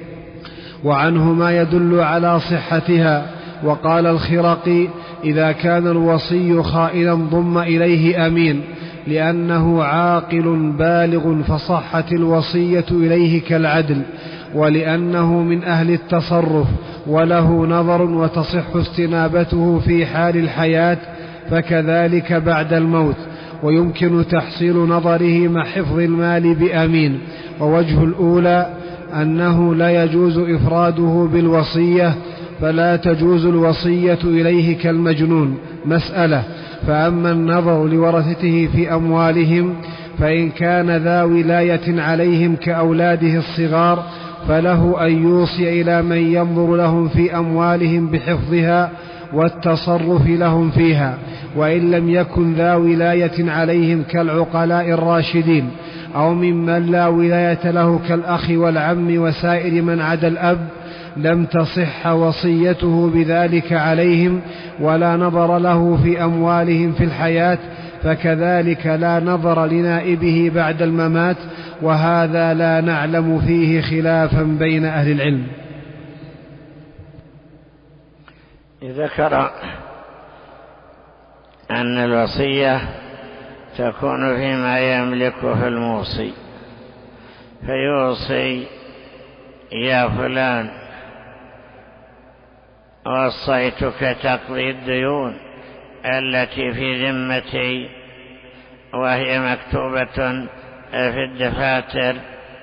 وعنه ما يدل على صحتها. وقال الخرقي: إذا كان الوصي خائنا ضم إليه أمين، لأنه عاقل بالغ فصحت الوصية إليه كالعدل، ولأنه من أهل التصرف وله نظر وتصح استنابته في حال الحياة، فكذلك بعد الموت، ويمكن تحصيل نظره مع حفظ المال بأمين. ووجه الأولى أنه لا يجوز إفراده بالوصية، فلا تجوز الوصية إليه كالمجنون. مسألة: فأما النظر لورثته في أموالهم، فإن كان ذا ولاية عليهم كأولاده الصغار، فله أن يوصي إلى من ينظر لهم في أموالهم بحفظها والتصرف لهم فيها، وإن لم يكن ذا ولاية عليهم كالعقلاء الراشدين، أو ممن لا ولاية له كالأخ والعم وسائر من عدا الأب، لم تصح وصيته بذلك عليهم، ولا نظر له في أموالهم في الحياة، فكذلك لا نظر لنائبه بعد الممات، وهذا لا نعلم فيه خلافا بين أهل العلم. ذكر أن الوصية تكون فيما يملكه الموصي، فيوصي: يا فلان وصيتك تقضي الديون التي في ذمتي وهي مكتوبة في الدفاتر،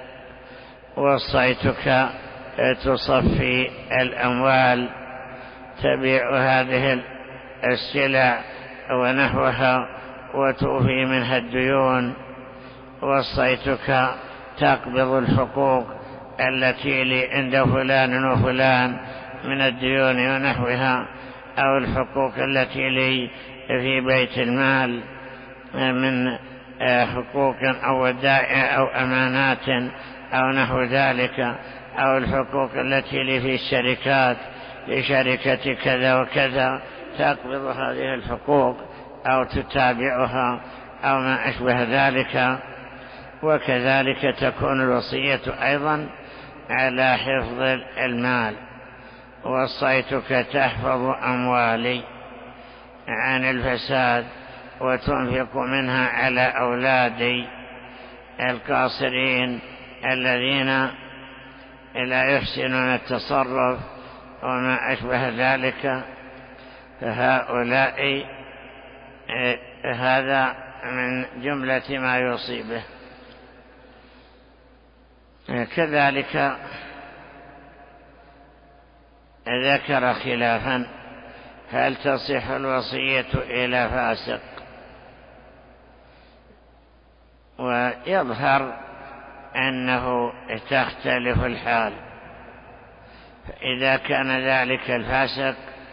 وصيتك تصفي الأموال، تبيع هذه السلع ونحوها وتوفي منها الديون، وصيتك تقبض الحقوق التي لي عند فلان وفلان من الديون ونحوها، أو الحقوق التي لي في بيت المال من حقوق أو ودائع أو أمانات أو نحو ذلك، أو الحقوق التي لي في الشركات لشركة كذا وكذا، تقبض هذه الحقوق أو تتابعها أو ما أشبه ذلك. وكذلك تكون الوصية أيضا على حفظ المال: وصيتك تحفظ أموالي عن الفساد وتنفق منها على أولادي القاصرين الذين لا يحسنون التصرف وما أشبه ذلك، فهؤلاء هذا من جملة ما يوصي به. كذلك ذكر خلافا هل تصح الوصية إلى فاسق؟ ويظهر أنه تختلف الحال، فإذا كان ذلك الفاسق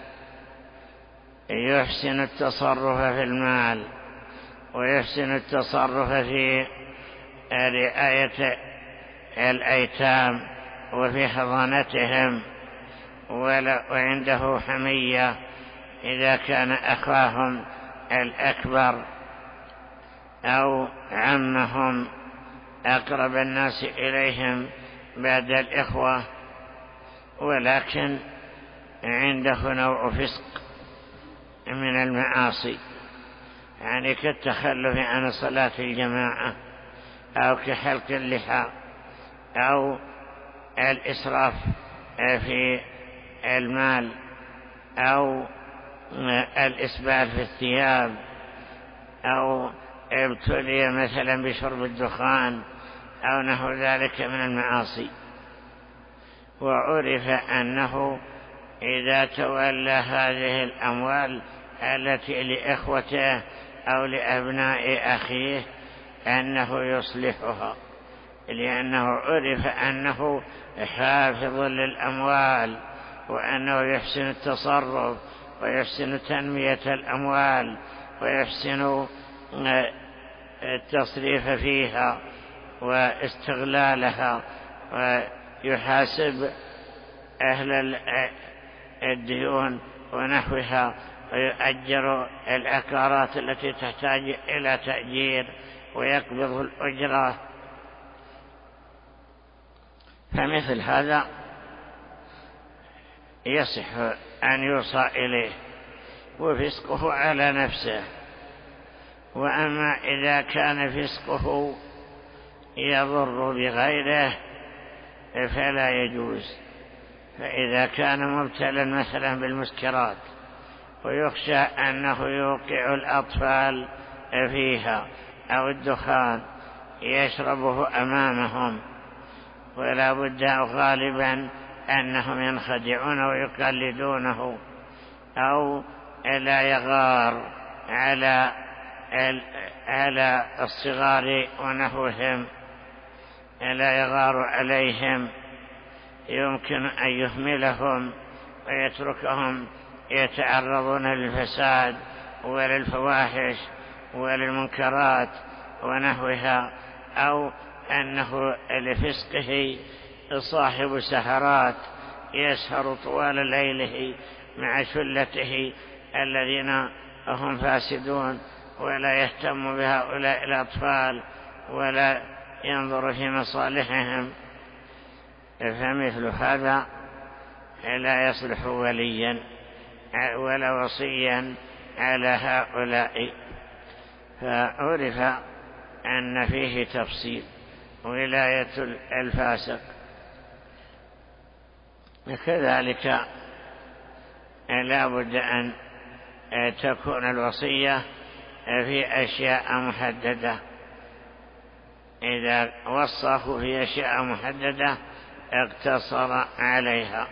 يحسن التصرف في المال ويحسن التصرف في رعاية الأيتام وفي حضانتهم، وعنده حمية إذا كان أخاهم الأكبر أو عمهم أقرب الناس إليهم بعد الإخوة، ولكن عنده نوع فسق من المعاصي، يعني كالتخلف عن صلاة الجماعة أو كحلق اللحى أو الإسراف في المال أو الإسبال في الثياب أو ابتلي مثلا بشرب الدخان أو نحو ذلك من المعاصي. وعرف أنه إذا تولى هذه الأموال التي لإخوته أو لأبناء أخيه أنه يصلحها، لأنه عرف أنه حافظ للأموال وأنه يحسن التصرف ويحسن تنمية الأموال ويحسن التصريف فيها واستغلالها، ويحاسب أهل الديون ونحوها، ويؤجر العقارات التي تحتاج إلى تأجير ويقبض الأجرة. فمثل هذا يصح أن يوصى إليه وفسقه على نفسه. وأما إذا كان فسقه يضر بغيره فلا يجوز. فإذا كان مبتلا مثلا بالمسكرات ويخشى أنه يوقع الأطفال فيها أو الدخان يشربه أمامهم، ولا بد غالبا أنهم ينخدعون ويقلدونه، أو لا يغار على الصغار ونحوهم، لا يغار عليهم، يمكن أن يهملهم ويتركهم يتعرضون للفساد وللفواحش وللمنكرات ونحوها، أو أنه لفسقه صاحب سهرات يسهر طوال ليله مع شلته الذين هم فاسدون، ولا يهتم بهؤلاء الأطفال ولا ينظر في مصالحهم، فمثل هذا لا يصلح وليا ولا وصيا على هؤلاء. فعرف أن فيه تفصيل ولاية الفاسق. كذلك لا بد أن تكون الوصية في أشياء محددة. إذا وصاه في أشياء محددة اقتصر عليها.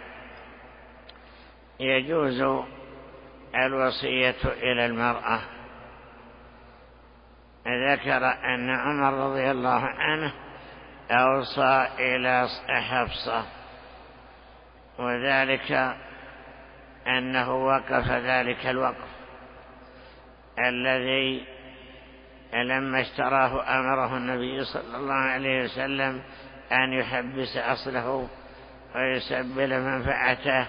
يجوز الوصية إلى المرأة. ذكر أن عمر رضي الله عنه أوصى إلى حفصة، وذلك أنه وقف ذلك الوقف الذي لما اشتراه أمره النبي صلى الله عليه وسلم أن يحبس أصله ويسبل منفعته،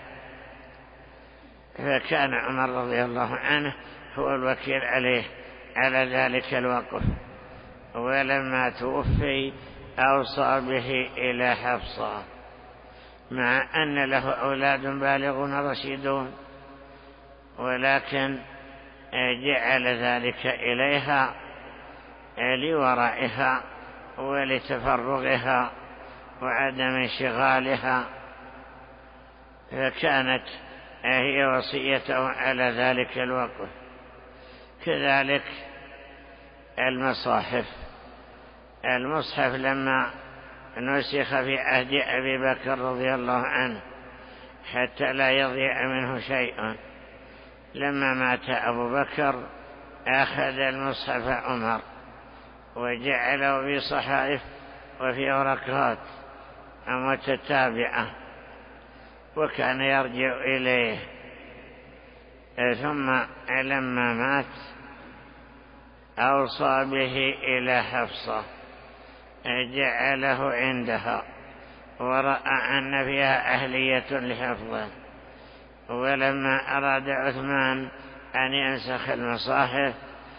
فكان عمر رضي الله عنه هو الوكيل عليه على ذلك الوقف. ولما توفي أوصى به إلى حفصة، مع أن له أولاد بالغون رشيدون، ولكن جعل ذلك إليها لورائها ولتفرغها وعدم انشغالها، فكانت هي وصيته على ذلك الوقف. كذلك المصحف لما نسخ في عهد أبي بكر رضي الله عنه حتى لا يضيع منه شيء. لما مات أبو بكر أخذ المصحف عمر وجعله في صحائف وفي ورقات متتابعة، وكان يرجع إليه. ثم لما مات أوصى به إلى حفصة، جعله عندها ورأى أن فيها أهلية لحفظه. ولما أراد عثمان أن ينسخ المصاحف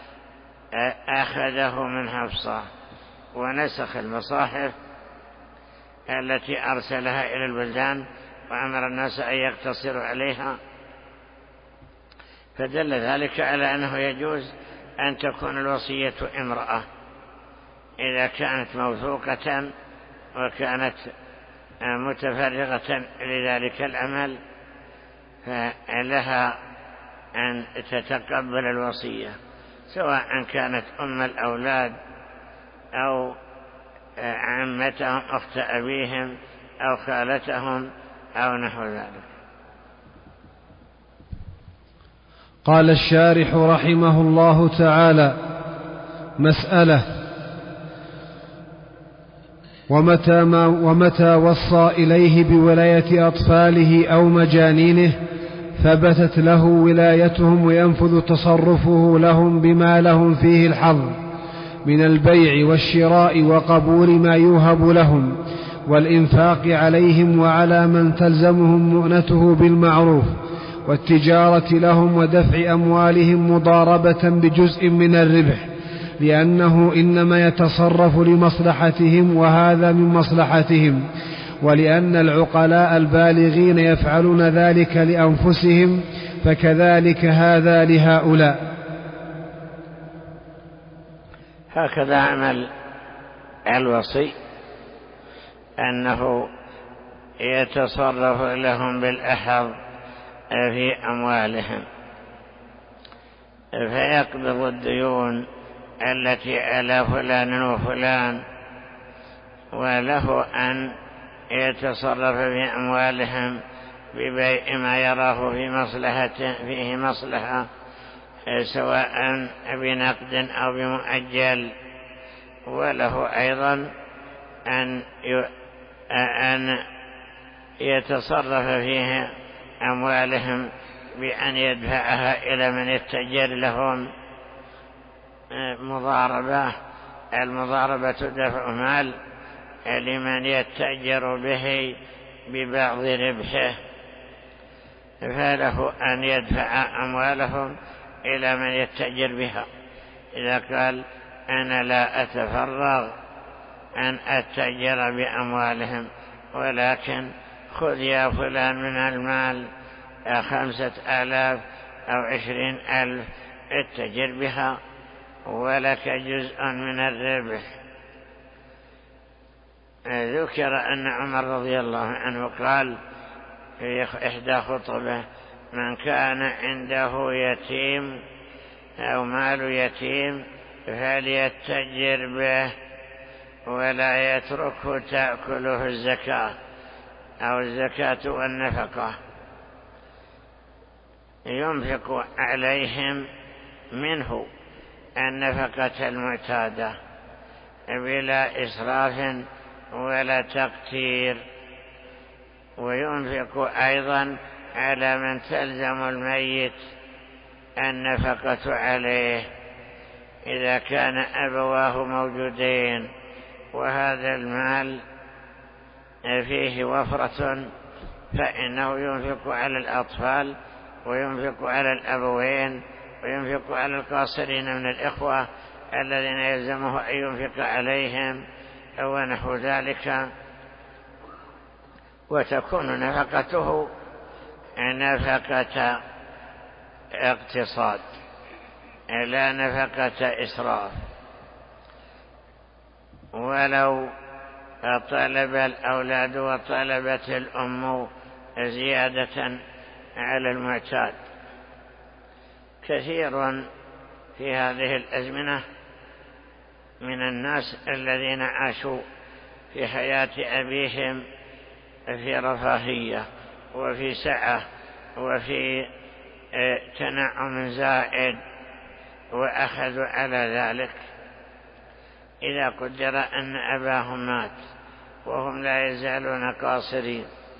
أخذه من حفصة ونسخ المصاحف التي أرسلها إلى البلدان وأمر الناس أن يقتصروا عليها. فدل ذلك على أنه يجوز أن تكون الوصية امرأة إذا كانت موثوقة وكانت متفرغة لذلك العمل، فلها أن تتقبل الوصية، سواء كانت أم الأولاد أو عمتهم أخت أبيهم أو خالتهم أو نحو ذلك. قال الشارح رحمه الله تعالى: مسألة: ومتى وصى إليه بولاية أطفاله أو مجانينه ثبتت له ولايتهم وينفذ تصرفه لهم بما لهم فيه الحظ من البيع والشراء وقبول ما يوهب لهم والإنفاق عليهم وعلى من تلزمهم مؤنته بالمعروف والتجارة لهم ودفع أموالهم مضاربة بجزء من الربح، لأنه إنما يتصرف لمصلحتهم وهذا من مصلحتهم، ولأن العقلاء البالغين يفعلون ذلك لأنفسهم فكذلك هذا لهؤلاء. هكذا عمل الوصي، أنه يتصرف لهم بالأحظ في أموالهم، فيقبض الديون التي على فلان وفلان، وله أن يتصرف في أموالهم ببيع ما يراه فيه مصلحة، سواء بنقد أو بمؤجل. وله أيضا أن يتصرف فيه أموالهم بأن يدفعها إلى من يتجر لهم مضاربة. المضاربة دفع مال لمن يتجر به ببعض ربحه، فله أن يدفع أموالهم إلى من يتجر بها. إذا قال: أنا لا أتفرغ أن أتجر بأموالهم، ولكن خذ يا فلان من المال 5,000 أو 20,000 اتجر بها ولك جزء من الربح. ذكر أن عمر رضي الله عنه قال في إحدى خطبه: من كان عنده يتيم أو مال يتيم فليتجر به ولا يتركه تأكله الزكاة أو الزكاة والنفقة، ينفق عليهم منه النفقة المعتادة بلا إسراف ولا تقتير، وينفق أيضا على من تلزم الميت النفقة عليه إذا كان أبواه موجودين، وهذا المال فيه وفرة، فإنه ينفق على الأطفال وينفق على الأبوين وينفق على القاصرين من الإخوة الذين يلزمه أن ينفق عليهم ونحو ذلك. وتكون نفقته نفقة اقتصاد لا نفقة إسراف. ولو طلب الأولاد وطلبت الأم زيادة على المعتاد، كثير في هذه الأزمنة من الناس الذين عاشوا في حياة أبيهم في رفاهية وفي سعة وفي تنعم زائد وأخذوا على ذلك. إذا قدر أن أباهم مات وهم لا يزالون قاصرين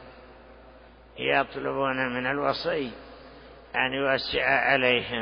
يطلبون من الوصي أن يوسع عليهم،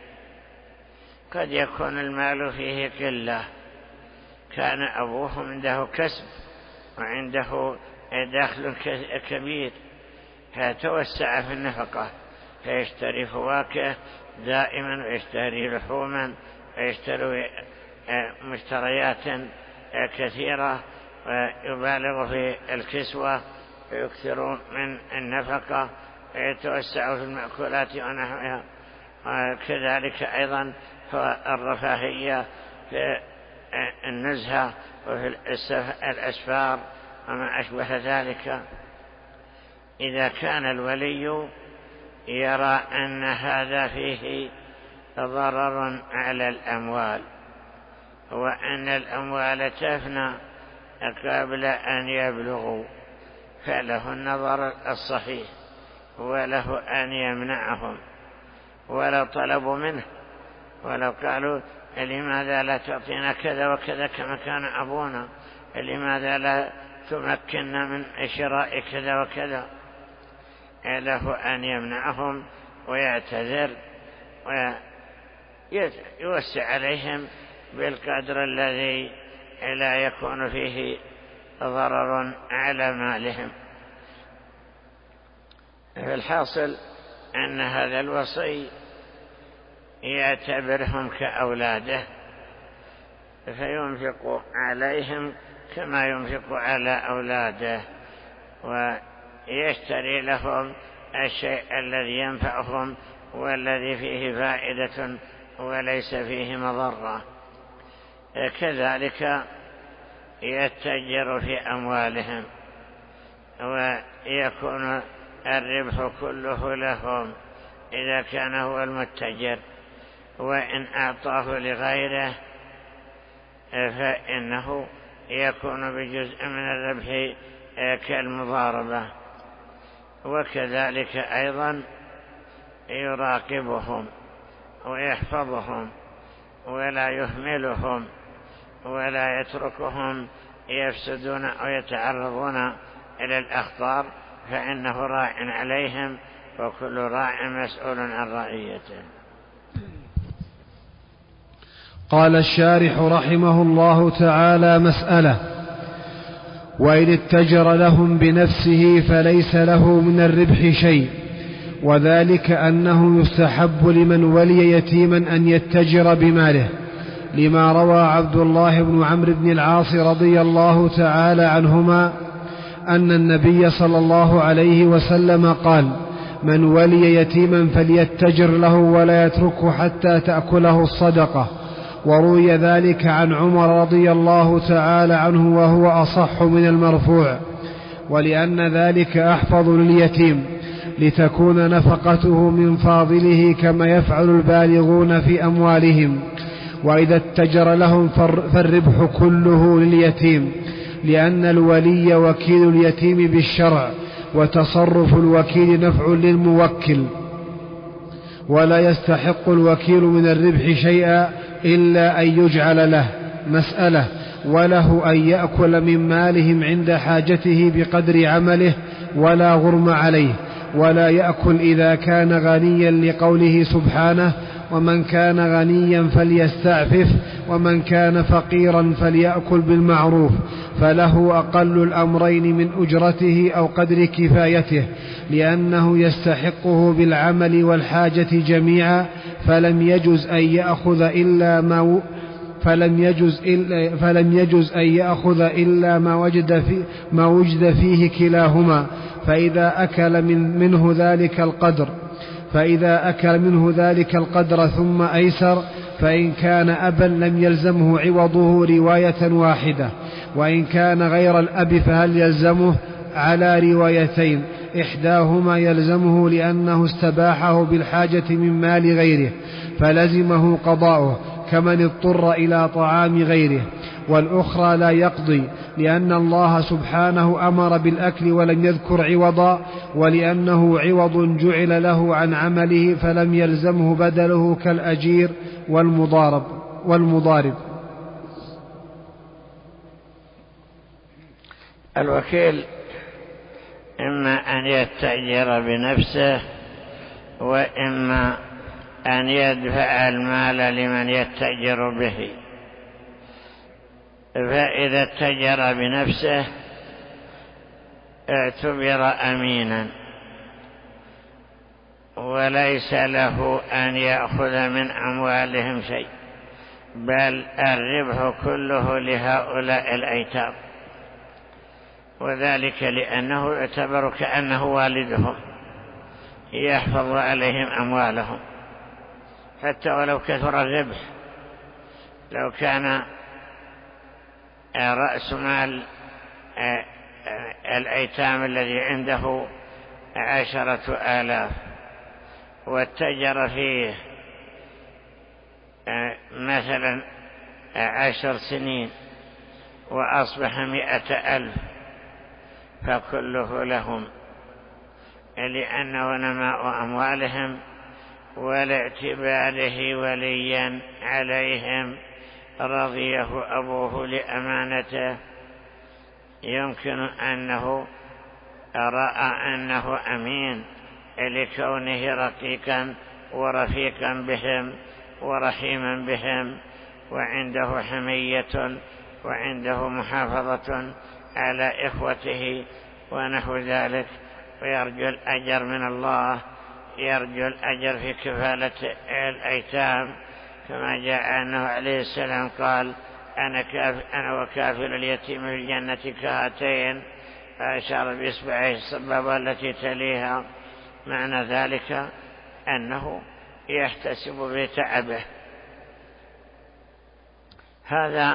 قد يكون المال فيه قلة، كان أبوهم عنده كسب وعنده دخل كبير فتوسع في النفقة، فيشتري فواكه دائما ويشتري لحوما ويشتري مشتريات كثيرة ويبالغ في الكسوة ويكثرون من النفقة ويتوسع في المأكولات ونحوها. كذلك أيضا الرفاهية في النزهة وفي الأسفار وما أشبه ذلك. إذا كان الولي يرى أن هذا فيه ضرر على الأموال وأن الأموال تفنى قبل أن يبلغوا، فله النظر الصحيح وله أن يمنعهم. ولو طلبوا منه ولو قالوا لماذا لا تعطينا كذا وكذا كما كان أبونا، لماذا لا تمكننا من شراء كذا وكذا، له أن يمنعهم ويعتذر ويوسع عليهم بالقدر الذي لا يكون فيه ضرر على مالهم. في الحاصل أن هذا الوصي يعتبرهم كأولاده فينفق عليهم كما ينفق على أولاده، ويشتري لهم الشيء الذي ينفعهم والذي فيه فائدة وليس فيه مضرة. كذلك يتجر في أموالهم ويكون الربح كله لهم إذا كان هو المتجر، وإن أعطاه لغيره فإنه يكون بجزء من الربح كالمضاربة. وكذلك أيضا يراقبهم ويحفظهم ولا يهملهم ولا يتركهم يفسدون أو يتعرضون إلى الأخطار، فإنه راع عليهم وكل راع مسؤول عن رعيته. قال الشارح رحمه الله تعالى: مسألة: وإن اتجر لهم بنفسه فليس له من الربح شيء، وذلك أنه يستحب لمن ولي يتيما أن يتجر بماله، لما روى عبد الله بن عمرو بن العاص رضي الله تعالى عنهما أن النبي صلى الله عليه وسلم قال: من ولي يتيما فليتجر له ولا يتركه حتى تأكله الصدقة. وروي ذلك عن عمر رضي الله تعالى عنه وهو أصح من المرفوع، ولأن ذلك أحفظ لليتيم لتكون نفقته من فاضله كما يفعل البالغون في أموالهم. وإذا اتجر لهم فالربح كله لليتيم، لأن الولي وكيل اليتيم بالشرع، وتصرف الوكيل نفع للموكل، ولا يستحق الوكيل من الربح شيئا إلا أن يجعل له. مسألة: وله أن يأكل من مالهم عند حاجته بقدر عمله ولا غرم عليه، ولا يأكل إذا كان غنيا، لقوله سبحانه: ومن كان غنيا فليستعفف ومن كان فقيرا فليأكل بالمعروف، فله أقل الأمرين من أجرته أو قدر كفايته، لأنه يستحقه بالعمل والحاجة جميعا، فلم يجز أن يأخذ إلا ما وجد فيه كلاهما، فإذا أكل منه ذلك القدر ثم أيسر، فإن كان أبا لم يلزمه عوضه رواية واحدة، وإن كان غير الأب فهل يلزمه على روايتين، إحداهما يلزمه لأنه استباحه بالحاجة من مال غيره فلزمه قضاؤه كمن اضطر إلى طعام غيره، والأخرى لا يقضي لأن الله سبحانه أمر بالأكل ولم يذكر عوضا، ولأنه عوض جعل له عن عمله فلم يلزمه بدله كالأجير والمضارب. الوكيل إما أن يتأجر بنفسه وإما أن يدفع المال لمن يتأجر به. فإذا اتجر بنفسه اعتبر أمينا وليس له أن يأخذ من أموالهم شيء، بل الربح كله لهؤلاء الأيتام، وذلك لأنه يعتبر كأنه والدهم يحفظ عليهم أموالهم حتى ولو كثر الربح. لو كان رأس مال الأيتام الذي عنده 10,000 واتجر فيه مثلا 10 سنين وأصبح 100,000 فكله لهم، لأنه نماء أموالهم ولاعتباره وليا عليهم رضيه أبوه لأمانته. يمكن أنه رأى أنه أمين لكونه رقيقا ورفيقا بهم ورحيما بهم، وعنده حمية وعنده محافظة على إخوته ونحو ذلك، ويرجو الأجر من الله، يرجو الأجر في كفالة الأيتام، كما جاء أنه عليه السلام قال: أنا وكافل اليتيم في الجنة كهاتين، فأشار بإصبعه السبابة التي تليها. معنى ذلك أنه يحتسب بتعبه. هذا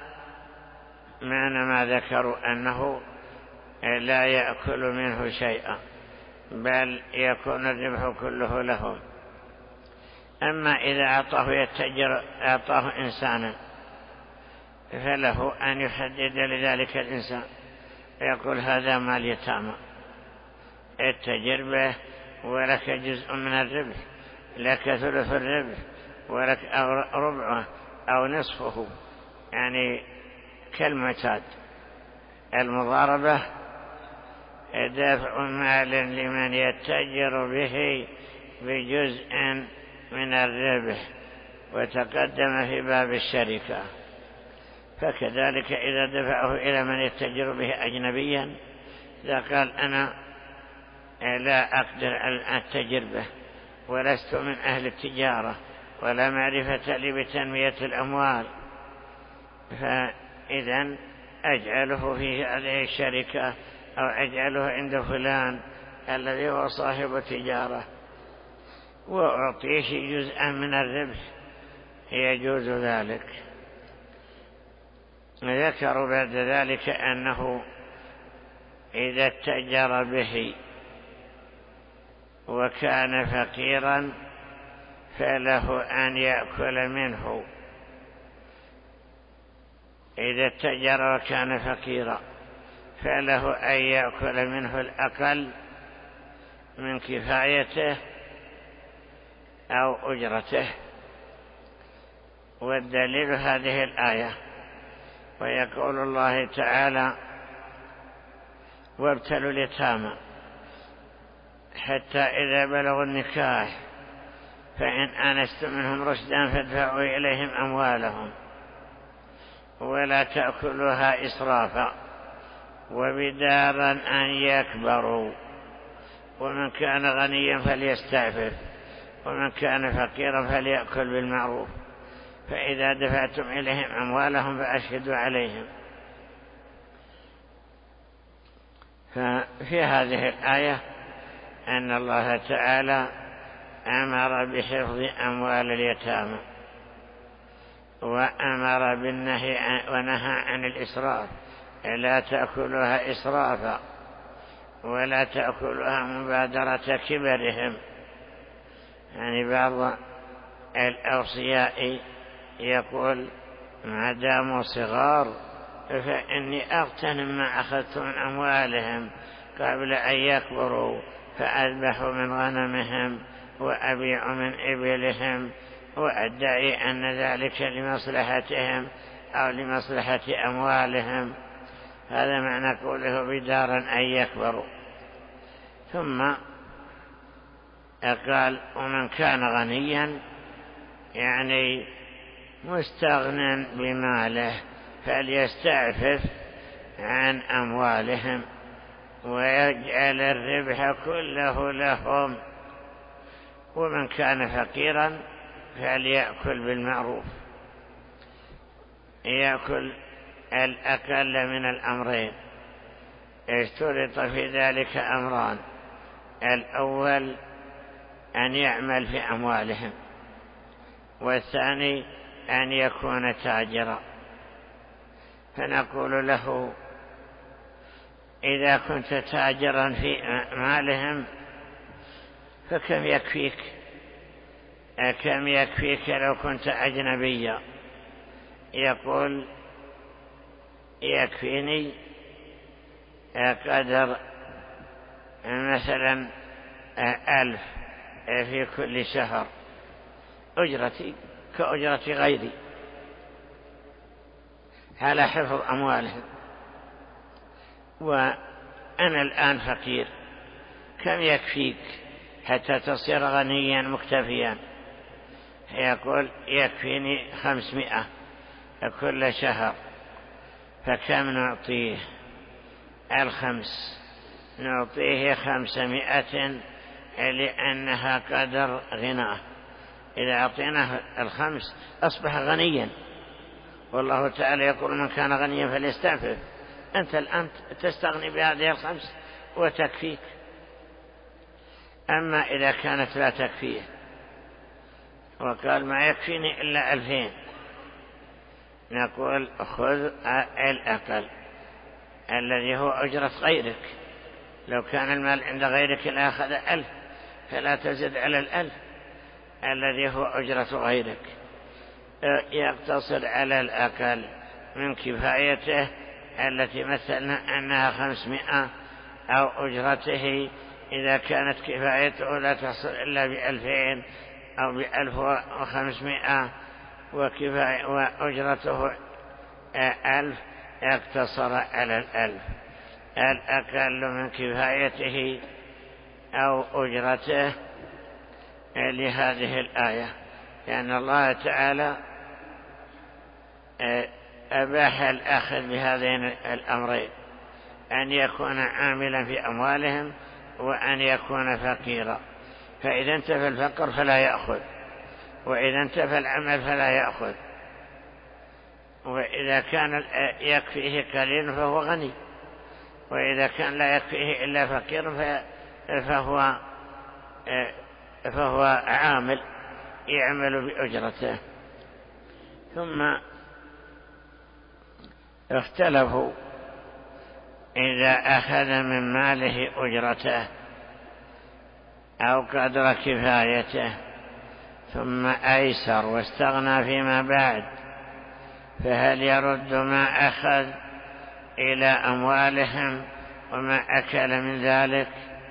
معنى ما ذكروا أنه لا يأكل منه شيئا، بل يكون الربح كله لهم. أما إذا أعطاه يتجر، أعطاه إنسانا، فله أن يحدد لذلك الإنسان، يقول: هذا مال يتامى، اتجر به ولك جزء من الربح، لك ثلث الربح، ولك ربعه أو نصفه، يعني كالمعتاد. المضاربة دفع مال لمن يتجر به بجزء من الربح، وتقدم في باب الشركة. فكذلك إذا دفعه إلى من يتجر به أجنبيا، إذا قال: أنا لا أقدر أن أتجر به ولست من أهل التجارة ولا معرفة لي بتنمية الأموال، فإذن أجعله في هذه الشركة أو أجعله عند فلان الذي هو صاحب تجارة وأعطيه جزءا من الربح، يجوز ذلك. ذكروا بعد ذلك أنه إذا اتجر به وكان فقيرا فله أن يأكل منه. إذا اتجر وكان فقيرا فله أن يأكل منه الأقل من كفايته أو أجرته. والدليل هذه الآية، ويقول الله تعالى: وابتلوا اليتامى حتى إذا بلغوا النكاح فإن آنستم منهم رشدا فادفعوا إليهم أموالهم ولا تأكلوها إسرافا وبدارا أن يكبروا، ومن كان غنيا فليستعفف ومن كان فقيرا فليأكل بالمعروف، فإذا دفعتم إليهم أموالهم فأشهدوا عليهم. ففي هذه الآية أن الله تعالى أمر بحفظ أموال اليتامى، وأمر بالنهي ونهى عن الإسراف: لا تأكلها إسرافا ولا تأكلها مبادرة كبرهم. يعني بعض الأوصياء يقول: ما داموا صغار فإني أغتنم ما أخذت من أموالهم قبل أن يكبروا فأذبح من غنمهم وأبيع من إبلهم وأدعي أن ذلك لمصلحتهم أو لمصلحة أموالهم. هذا معنى قوله بدارا أن يكبروا. ثم قال ومن كان غنيا يعني مستغنى بماله فليستعفف عن أموالهم ويجعل الربح كله لهم، ومن كان فقيرا فليأكل بالمعروف، يأكل الأقل من الأمرين. اشترط في ذلك أمران: الأول أن يعمل في أموالهم، والثاني أن يكون تاجرا. فنقول له إذا كنت تاجرا في مالهم فكم يكفيك؟ كم يكفيك لو كنت أجنبيا؟ يقول يكفيني قدر مثلا 1000 في كل شهر، أجرتي كأجرة غيري على حفظ أموالهم، وأنا الآن فقير، كم يكفيك حتى تصير غنيا مكتفيا؟ يقول يكفيني 500 كل شهر. فكم نعطيه؟ 500 نعطيه 500 لأنها قدر غناه. إذا أعطيناه 5 أصبح غنيا، والله تعالى يقول من كان غنيا فليستعفف. أنت الآن تستغني بهذه 5 وتكفيك. أما إذا كانت لا تكفيه وقال ما يكفيني إلا 2000، نقول خذ الأقل الذي هو أجرة غيرك. لو كان المال عند غيرك لأخذ 1000، فلا تزد على 1000 الذي هو أجرة غيرك، يقتصر على الأقل من كفايته التي مثلنا أنها 500، أو أجرته إذا كانت كفايته لا تحصل إلا 2000 أو 1500 وأجرته 1000 يقتصر على 1000 الأقل من كفايته أو أجرته لهذه الآية، لأن الله تعالى أباح الأخذ بهذين الأمرين: أن يكون عاملا في أموالهم وأن يكون فقيرا. فإذا انتفى الفقر فلا يأخذ، وإذا انتفى العمل فلا يأخذ. وإذا كان يكفيه قليل فهو غني، وإذا كان لا يكفيه إلا فقير فهو عامل يعمل بأجرته. ثم اختلفوا إذا أخذ من ماله أجرته أو قدر كفايته ثم أيسر واستغنى فيما بعد، فهل يرد ما أخذ إلى أموالهم وما أكل من ذلك؟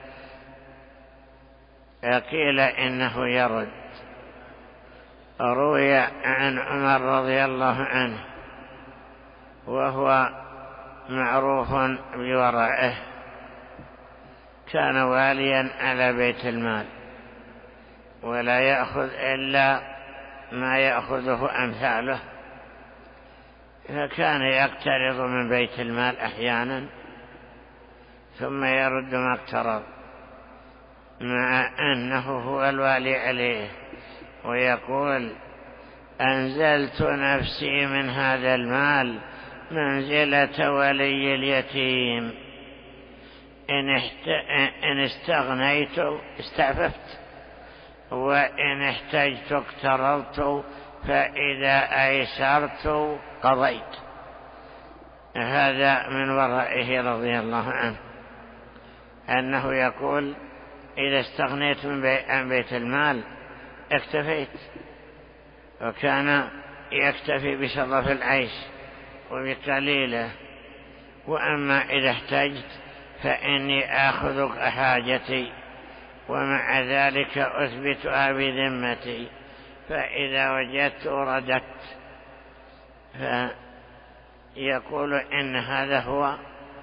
قيل إنه يرد. روي عن عمر رضي الله عنه وهو معروف بورعه، كان واليا على بيت المال ولا يأخذ إلا ما يأخذه أمثاله، فكان يقترض من بيت المال أحيانا ثم يرد ما اقترض، مع أنه هو الوالي عليه، ويقول أنزلت نفسي من هذا المال منزلة ولي اليتيم، إن استغنيت استعففت، وإن احتجت اقترضت، فإذا أيسرت قضيت. هذا من ورائه رضي الله عنه، أنه يقول إذا استغنيت عن بيت المال اكتفيت، وكان يكتفي بشرف العيش وبقليله، وأما إذا احتجت فإني آخذك حاجتي، ومع ذلك أثبتها بذمتي، فإذا وجدت رددت. فيقول إن هذا هو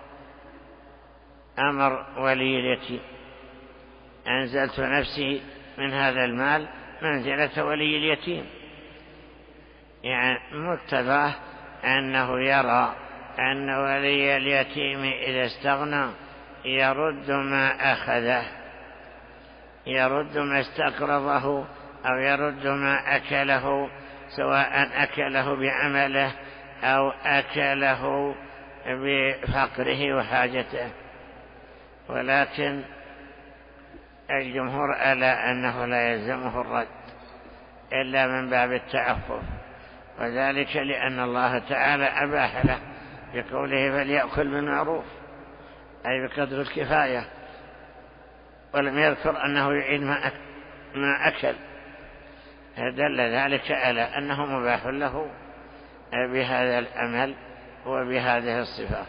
أمر ولي اليتيم، أنزلت نفسي من هذا المال منزلة ولي اليتيم، يعني مقتضاه أنه يرى أن ولي اليتيم إذا استغنى يرد ما أخذه، يرد ما استقرضه أو يرد ما أكله، سواء أكله بعمله أو أكله بفقره وحاجته. ولكن الجمهور على أنه لا يلزمه الرد إلا من باب التعفف، وذلك لأن الله تعالى أباح له بقوله فليأكل بالمعروف، أي بقدر الكفاية، ولم يذكر أنه يعيد ما أكل، دل ذلك على أنه مباح له بهذا الأمل وبهذه الصفة.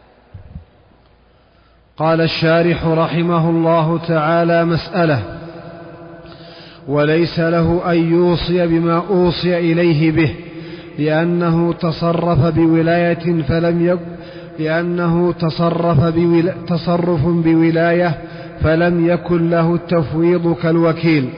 قال الشارح رحمه الله تعالى: مسألة: وليس له أن يوصي بما أوصي إليه به، لأنه تصرف تصرف بولاية فلم يكن له التفويض كالوكيل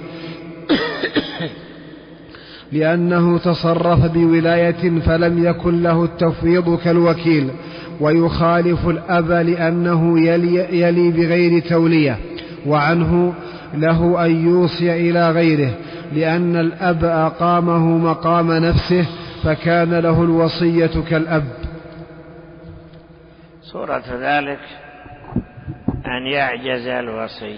ويخالف الأب لأنه يلي بغير تولية، وعنه له أن يوصي إلى غيره لأن الأب أقامه مقام نفسه فكان له الوصية كالأب. صورة ذلك أن يعجز الوصي،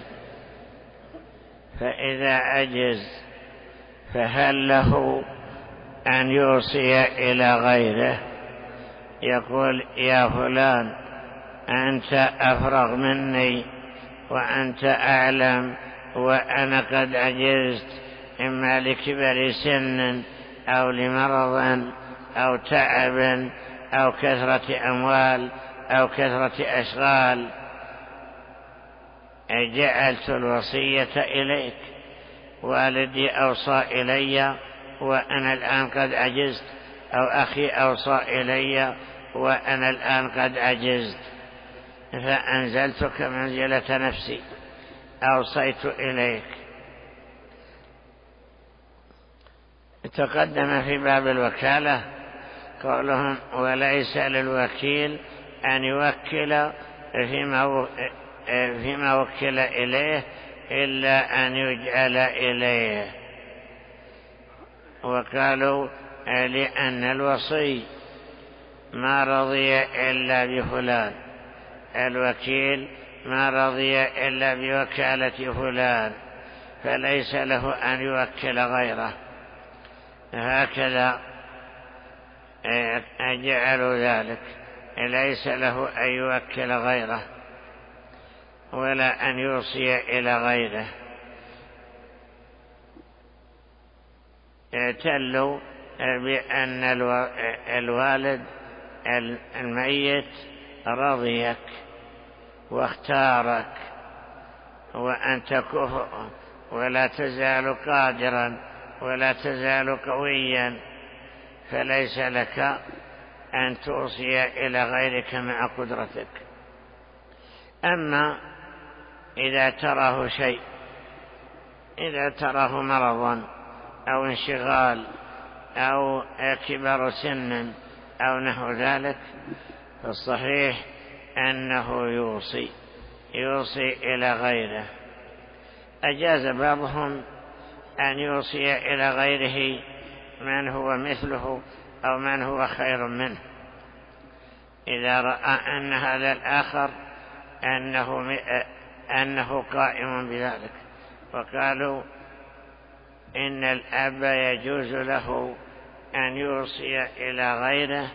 فإذا عجز فهل له أن يوصي إلى غيره؟ يقول: يا فلان أنت أفرغ مني وأنت أعلم، وأنا قد عجزت إما لكبر سن أو لمرض أو تعب أو كثرة أموال أو كثرة أشغال، جعلت الوصية إليك، والدي أوصى إلي وأنا الآن قد عجزت، أو أخي أوصى إلي وأنا الآن قد عجزت، فأنزلتك منزلة نفسي، أوصيت إليك. تقدم في باب الوكالة قولهم: وليس للوكيل أن يوكل فيما وكل إليه إلا أن يجعل إليه. وقالوا: لأن الوصي ما رضي إلا بفلان، الوكيل ما رضي إلا بوكالة فلان، فليس له أن يوكل غيره. هكذا جعلوا ذلك، ليس له أن يوكل غيره ولا أن يوصي إلى غيره. اعتلوا بأن الوالد الميت رضيك واختارك وأنت كفء ولا تزال قادرا ولا تزال قويا، فليس لك أن توصي إلى غيرك مع قدرتك. أما إذا تراه شيء، إذا تراه مرضا أو انشغال أو كبر سن أو نحو ذلك، فالصحيح أنه يوصي إلى غيره. أجاز بعضهم أن يوصي إلى غيره من هو مثله أو من هو خير منه، إذا رأى أن هذا الآخر أنه قائم بذلك. وقالوا: إن الأب يجوز له أن يوصي إلى غيره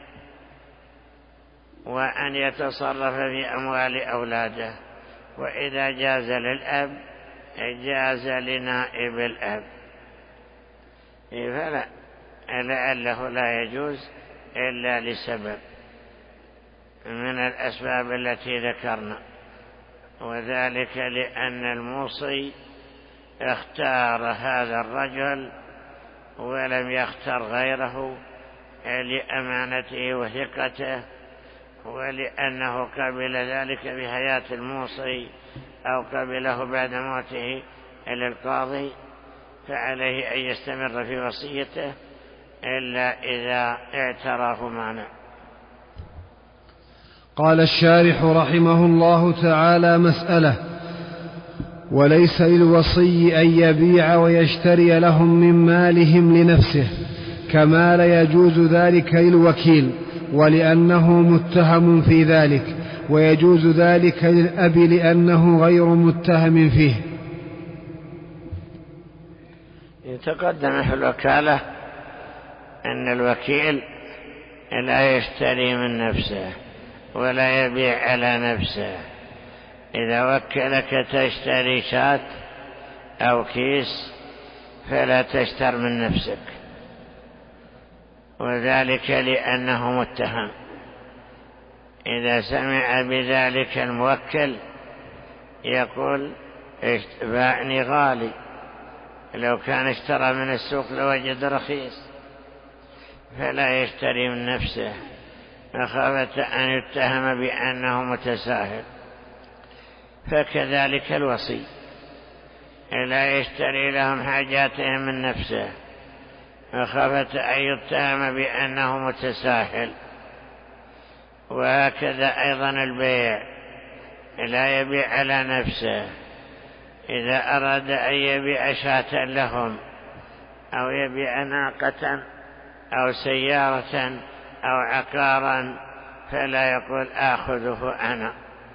وأن يتصرف في أموال أولاده، وإذا جاز للأب جاز لنائب الأب، فلا لعله لا يجوز إلا لسبب من الأسباب التي ذكرنا، وذلك لأن الموصي اختار هذا الرجل ولم يختر غيره لأمانته وثقته، ولأنه قبل ذلك بحياة الموصي أو قبله بعد موته إلى القاضي، فعليه أن يستمر في وصيته إلا إذا اعتراه مانع. قال الشارح رحمه الله تعالى: مسألة: وليس للوصي أن يبيع ويشتري لهم من مالهم لنفسه، كما لا يجوز ذلك للوكيل ولأنه متهم في ذلك، ويجوز ذلك للأب لأنه غير متهم فيه. يتقدم في الوكالة أن الوكيل لا يشتري من نفسه ولا يبيع على نفسه. إذا وكلك تشتري شاة أو كيس فلا تشتر من نفسك، وذلك لأنه متهم. إذا سمع بذلك الموكل يقول: باعني غالي، لو كان اشترى من السوق لوجد رخيص، فلا يشتري من نفسه مخافة أن يتهم بأنه متساهل. فكذلك الوصي لا يشتري لهم حاجاتهم من نفسه مخافة أن يتهم بأنه متساهل. وهكذا أيضا البيع لا يبيع على نفسه. إذا أراد أن يبيع شاة لهم أو يبيع ناقة أو سيارة أو عقارا فلا يقول آخذه أنا،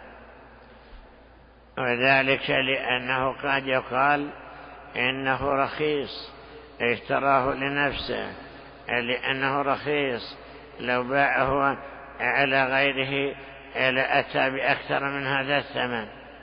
وذلك لأنه قد يقال إنه رخيص اشتراه لنفسه لأنه رخيص، لو باعه على غيره لأتى بأكثر من هذا الثمن،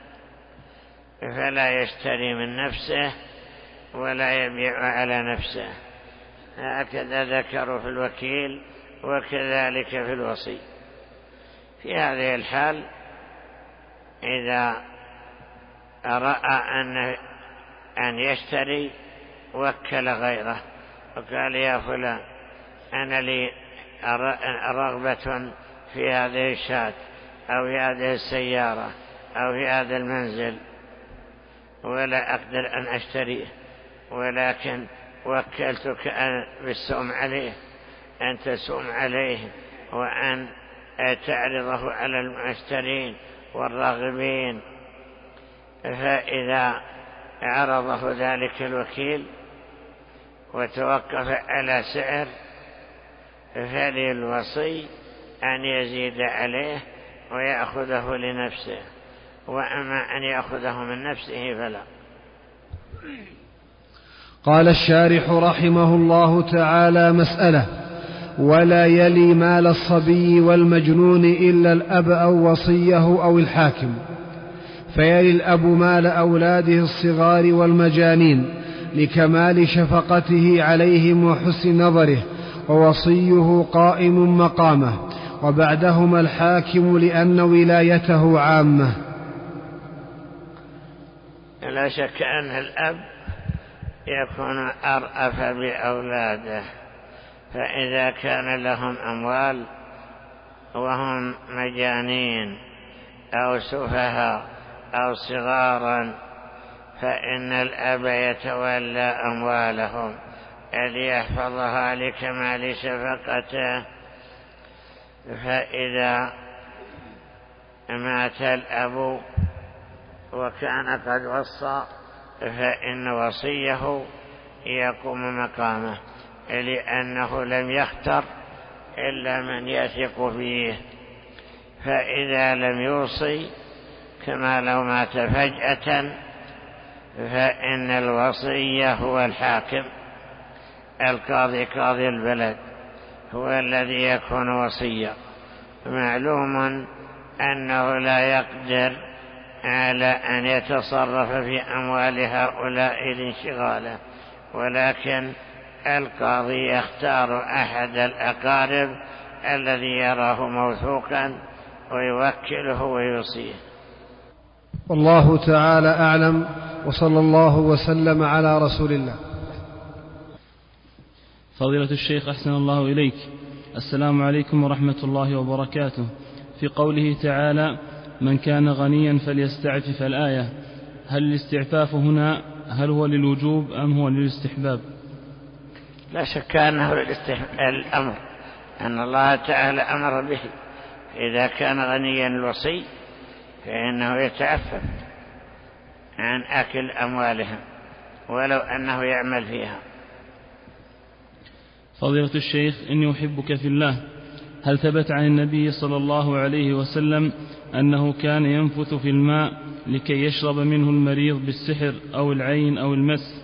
فلا يشتري من نفسه ولا يبيع على نفسه. هكذا ذكروا في الوكيل وكذلك في الوصي. في هذه الحال إذا رأى أن يشتري وكل غيره وقال: يا فلان أنا لي رغبة في هذه الشاة أو في هذه السيارة أو في هذا المنزل ولا أقدر أن أشتريه، ولكن وكلتك بالسوم عليه، أن تسوم عليه وأن تعرضه على المشترين والراغبين. فإذا عرضه ذلك الوكيل وتوقف على سعر فللوصي أن يزيد عليه ويأخذه لنفسه، وأما أن يأخذه من نفسه فلا. قال الشارح رحمه الله تعالى: مسألة: ولا يلي مال الصبي والمجنون إلا الأب أو وصيه أو الحاكم، فيلي الأب مال أولاده الصغار والمجانين لكمال شفقته عليهم وحسن نظره، ووصيه قائم مقامه، وبعدهما الحاكم لأن ولايته عامة. لا شك أن الأب يكون أرأف بأولاده، فإذا كان لهم أموال وهم مجانين أو سفهاء أو صغارا فإن الأب يتولى أموالهم ليحفظها لكمال شفقته. فإذا مات الأب وكان قد وصى فإن وصيه يقوم مقامه، لأنه لم يختر إلا من يثق فيه. فإذا لم يوصي كما لو مات فجأة فإن الوصي هو الحاكم، القاضي قاضي البلد هو الذي يكون وصيا. معلوم أنه لا يقدر على أن يتصرف في أموال هؤلاء الانشغال، ولكن القاضي يختار أحد الأقارب الذي يراه موثوقا ويوكله ويوصيه. والله تعالى أعلم، وصلى الله وسلم على رسول الله. فضيلة الشيخ أحسن الله إليك، السلام عليكم ورحمة الله وبركاته. في قوله تعالى من كان غنيا فليستعفف الآية، هل الاستعفاف هنا هل هو للوجوب أم هو للاستحباب؟ لا شك أنه الأمر أن الله تعالى أمر به. إذا كان غنيا الوصي فإنه يتعفف عن أكل أموالهم ولو أنه يعمل فيها. فضيلة الشيخ إني أحبك في الله، هل ثبت عن النبي صلى الله عليه وسلم أنه كان ينفث في الماء لكي يشرب منه المريض بالسحر أو العين أو المس؟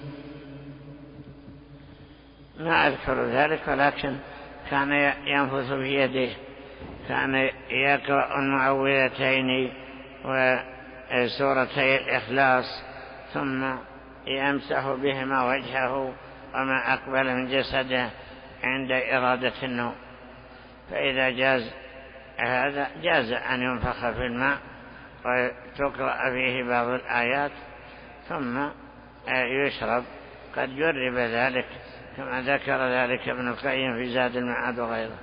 ما أذكر ذلك، ولكن كان ينفث بيديه، كان يقرأ المعوذتين وسورتي الإخلاص ثم يمسح بهما وجهه وما أقبل من جسده عند إرادة النوم. فإذا جاز هذا جاز أن ينفخ في الماء وتقرأ فيه بعض الآيات ثم يشرب. قد جرب ذلك كما ذكر ذلك ابن القيم في زاد المعاد وغيره.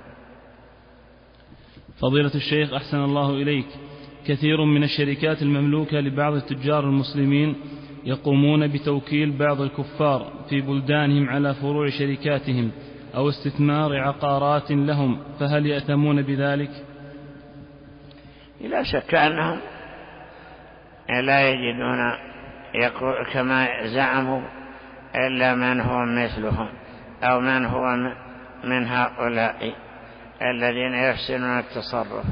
فضيلة الشيخ أحسن الله إليك، كثير من الشركات المملوكة لبعض التجار المسلمين يقومون بتوكيل بعض الكفار في بلدانهم على فروع شركاتهم أو استثمار عقارات لهم، فهل يأثمون بذلك؟ لا شك أنهم لا يجدون كما زعموا إلا من هو مثلهم أو من هو من هؤلاء الذين يحسنون التصرف.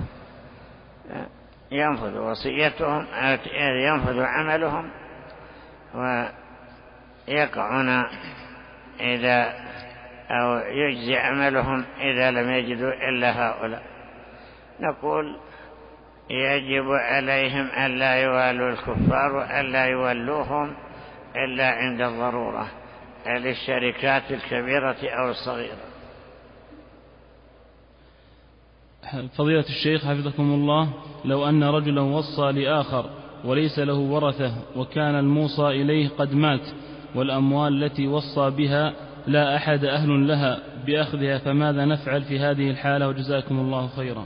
ينفذ وصيتهم، ينفذ عملهم ويقعون إذا أو يجزي عملهم إذا لم يجدوا إلا هؤلاء. نقول يجب عليهم ألا يوالوا الكفار وألا يولوهم إلا عند الضرورة للشركات الكبيرة أو الصغيرة. فضيلة الشيخ حفظكم الله، لو أن رجلا وصى لآخر وليس له ورثة وكان الموصى إليه قد مات والأموال التي وصى بها لا أحد أهل لها بأخذها، فماذا نفعل في هذه الحالة؟ وجزاكم الله خيرا.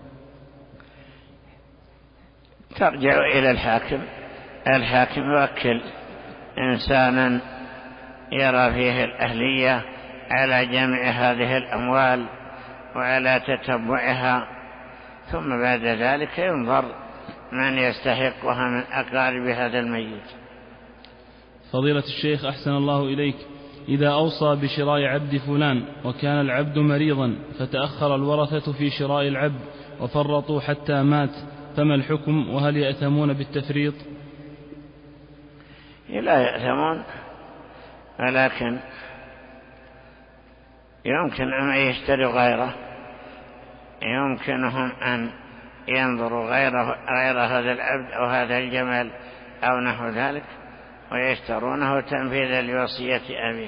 ترجع إلى الحاكم. الحاكم يوكل إنسانا يرى فيه الأهلية على جمع هذه الأموال وعلى تتبعها، ثم بعد ذلك ينظر من يستحقها من أقارب هذا الميت. فضيلة الشيخ أحسن الله إليك، إذا أوصى بشراء عبد فلان وكان العبد مريضا فتأخر الورثة في شراء العبد وفرطوا حتى مات، فما الحكم وهل يأثمون بالتفريط؟ لا يأثمون، ولكن يمكن أن يشتروا غيره، يمكنهم أن ينظروا غير هذا العبد أو هذا الجمل أو نحو ذلك ويشترونه تنفيذا لوصية أبيه.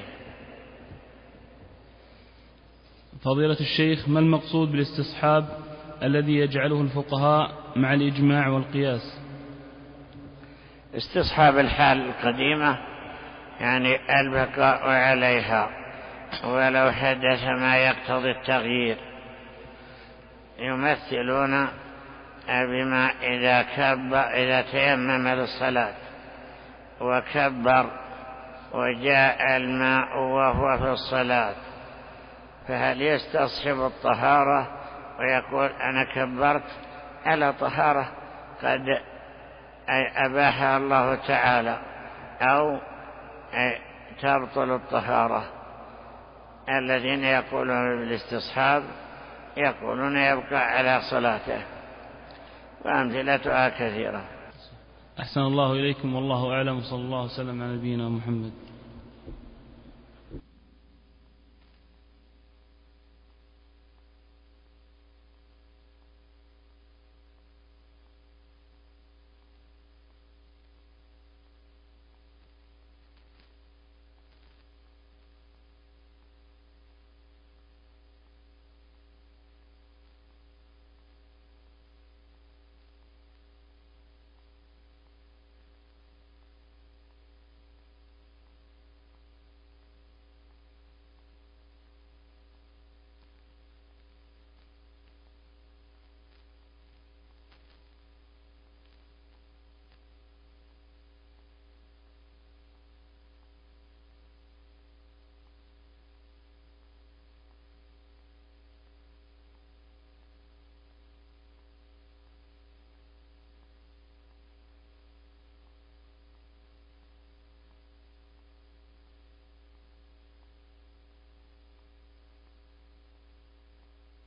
فضيلة الشيخ، ما المقصود بالاستصحاب الذي يجعله الفقهاء مع الإجماع والقياس؟ استصحاب الحال القديمة يعني البقاء عليها ولو حدث ما يقتضي التغيير. يمثلون بما إذا تيمم للصلاة وكبر وجاء الماء وهو في الصلاة، فهل يستصحب الطهارة ويقول أنا كبرت على طهارة قد أباحها الله تعالى، أو تبطل الطهارة؟ الذين يقولون بالاستصحاب يقولون يبقى على صلاته، وأمثلتها كثيرة. أحسن الله إليكم والله أعلم، صلى الله وسلم على نبينا محمد.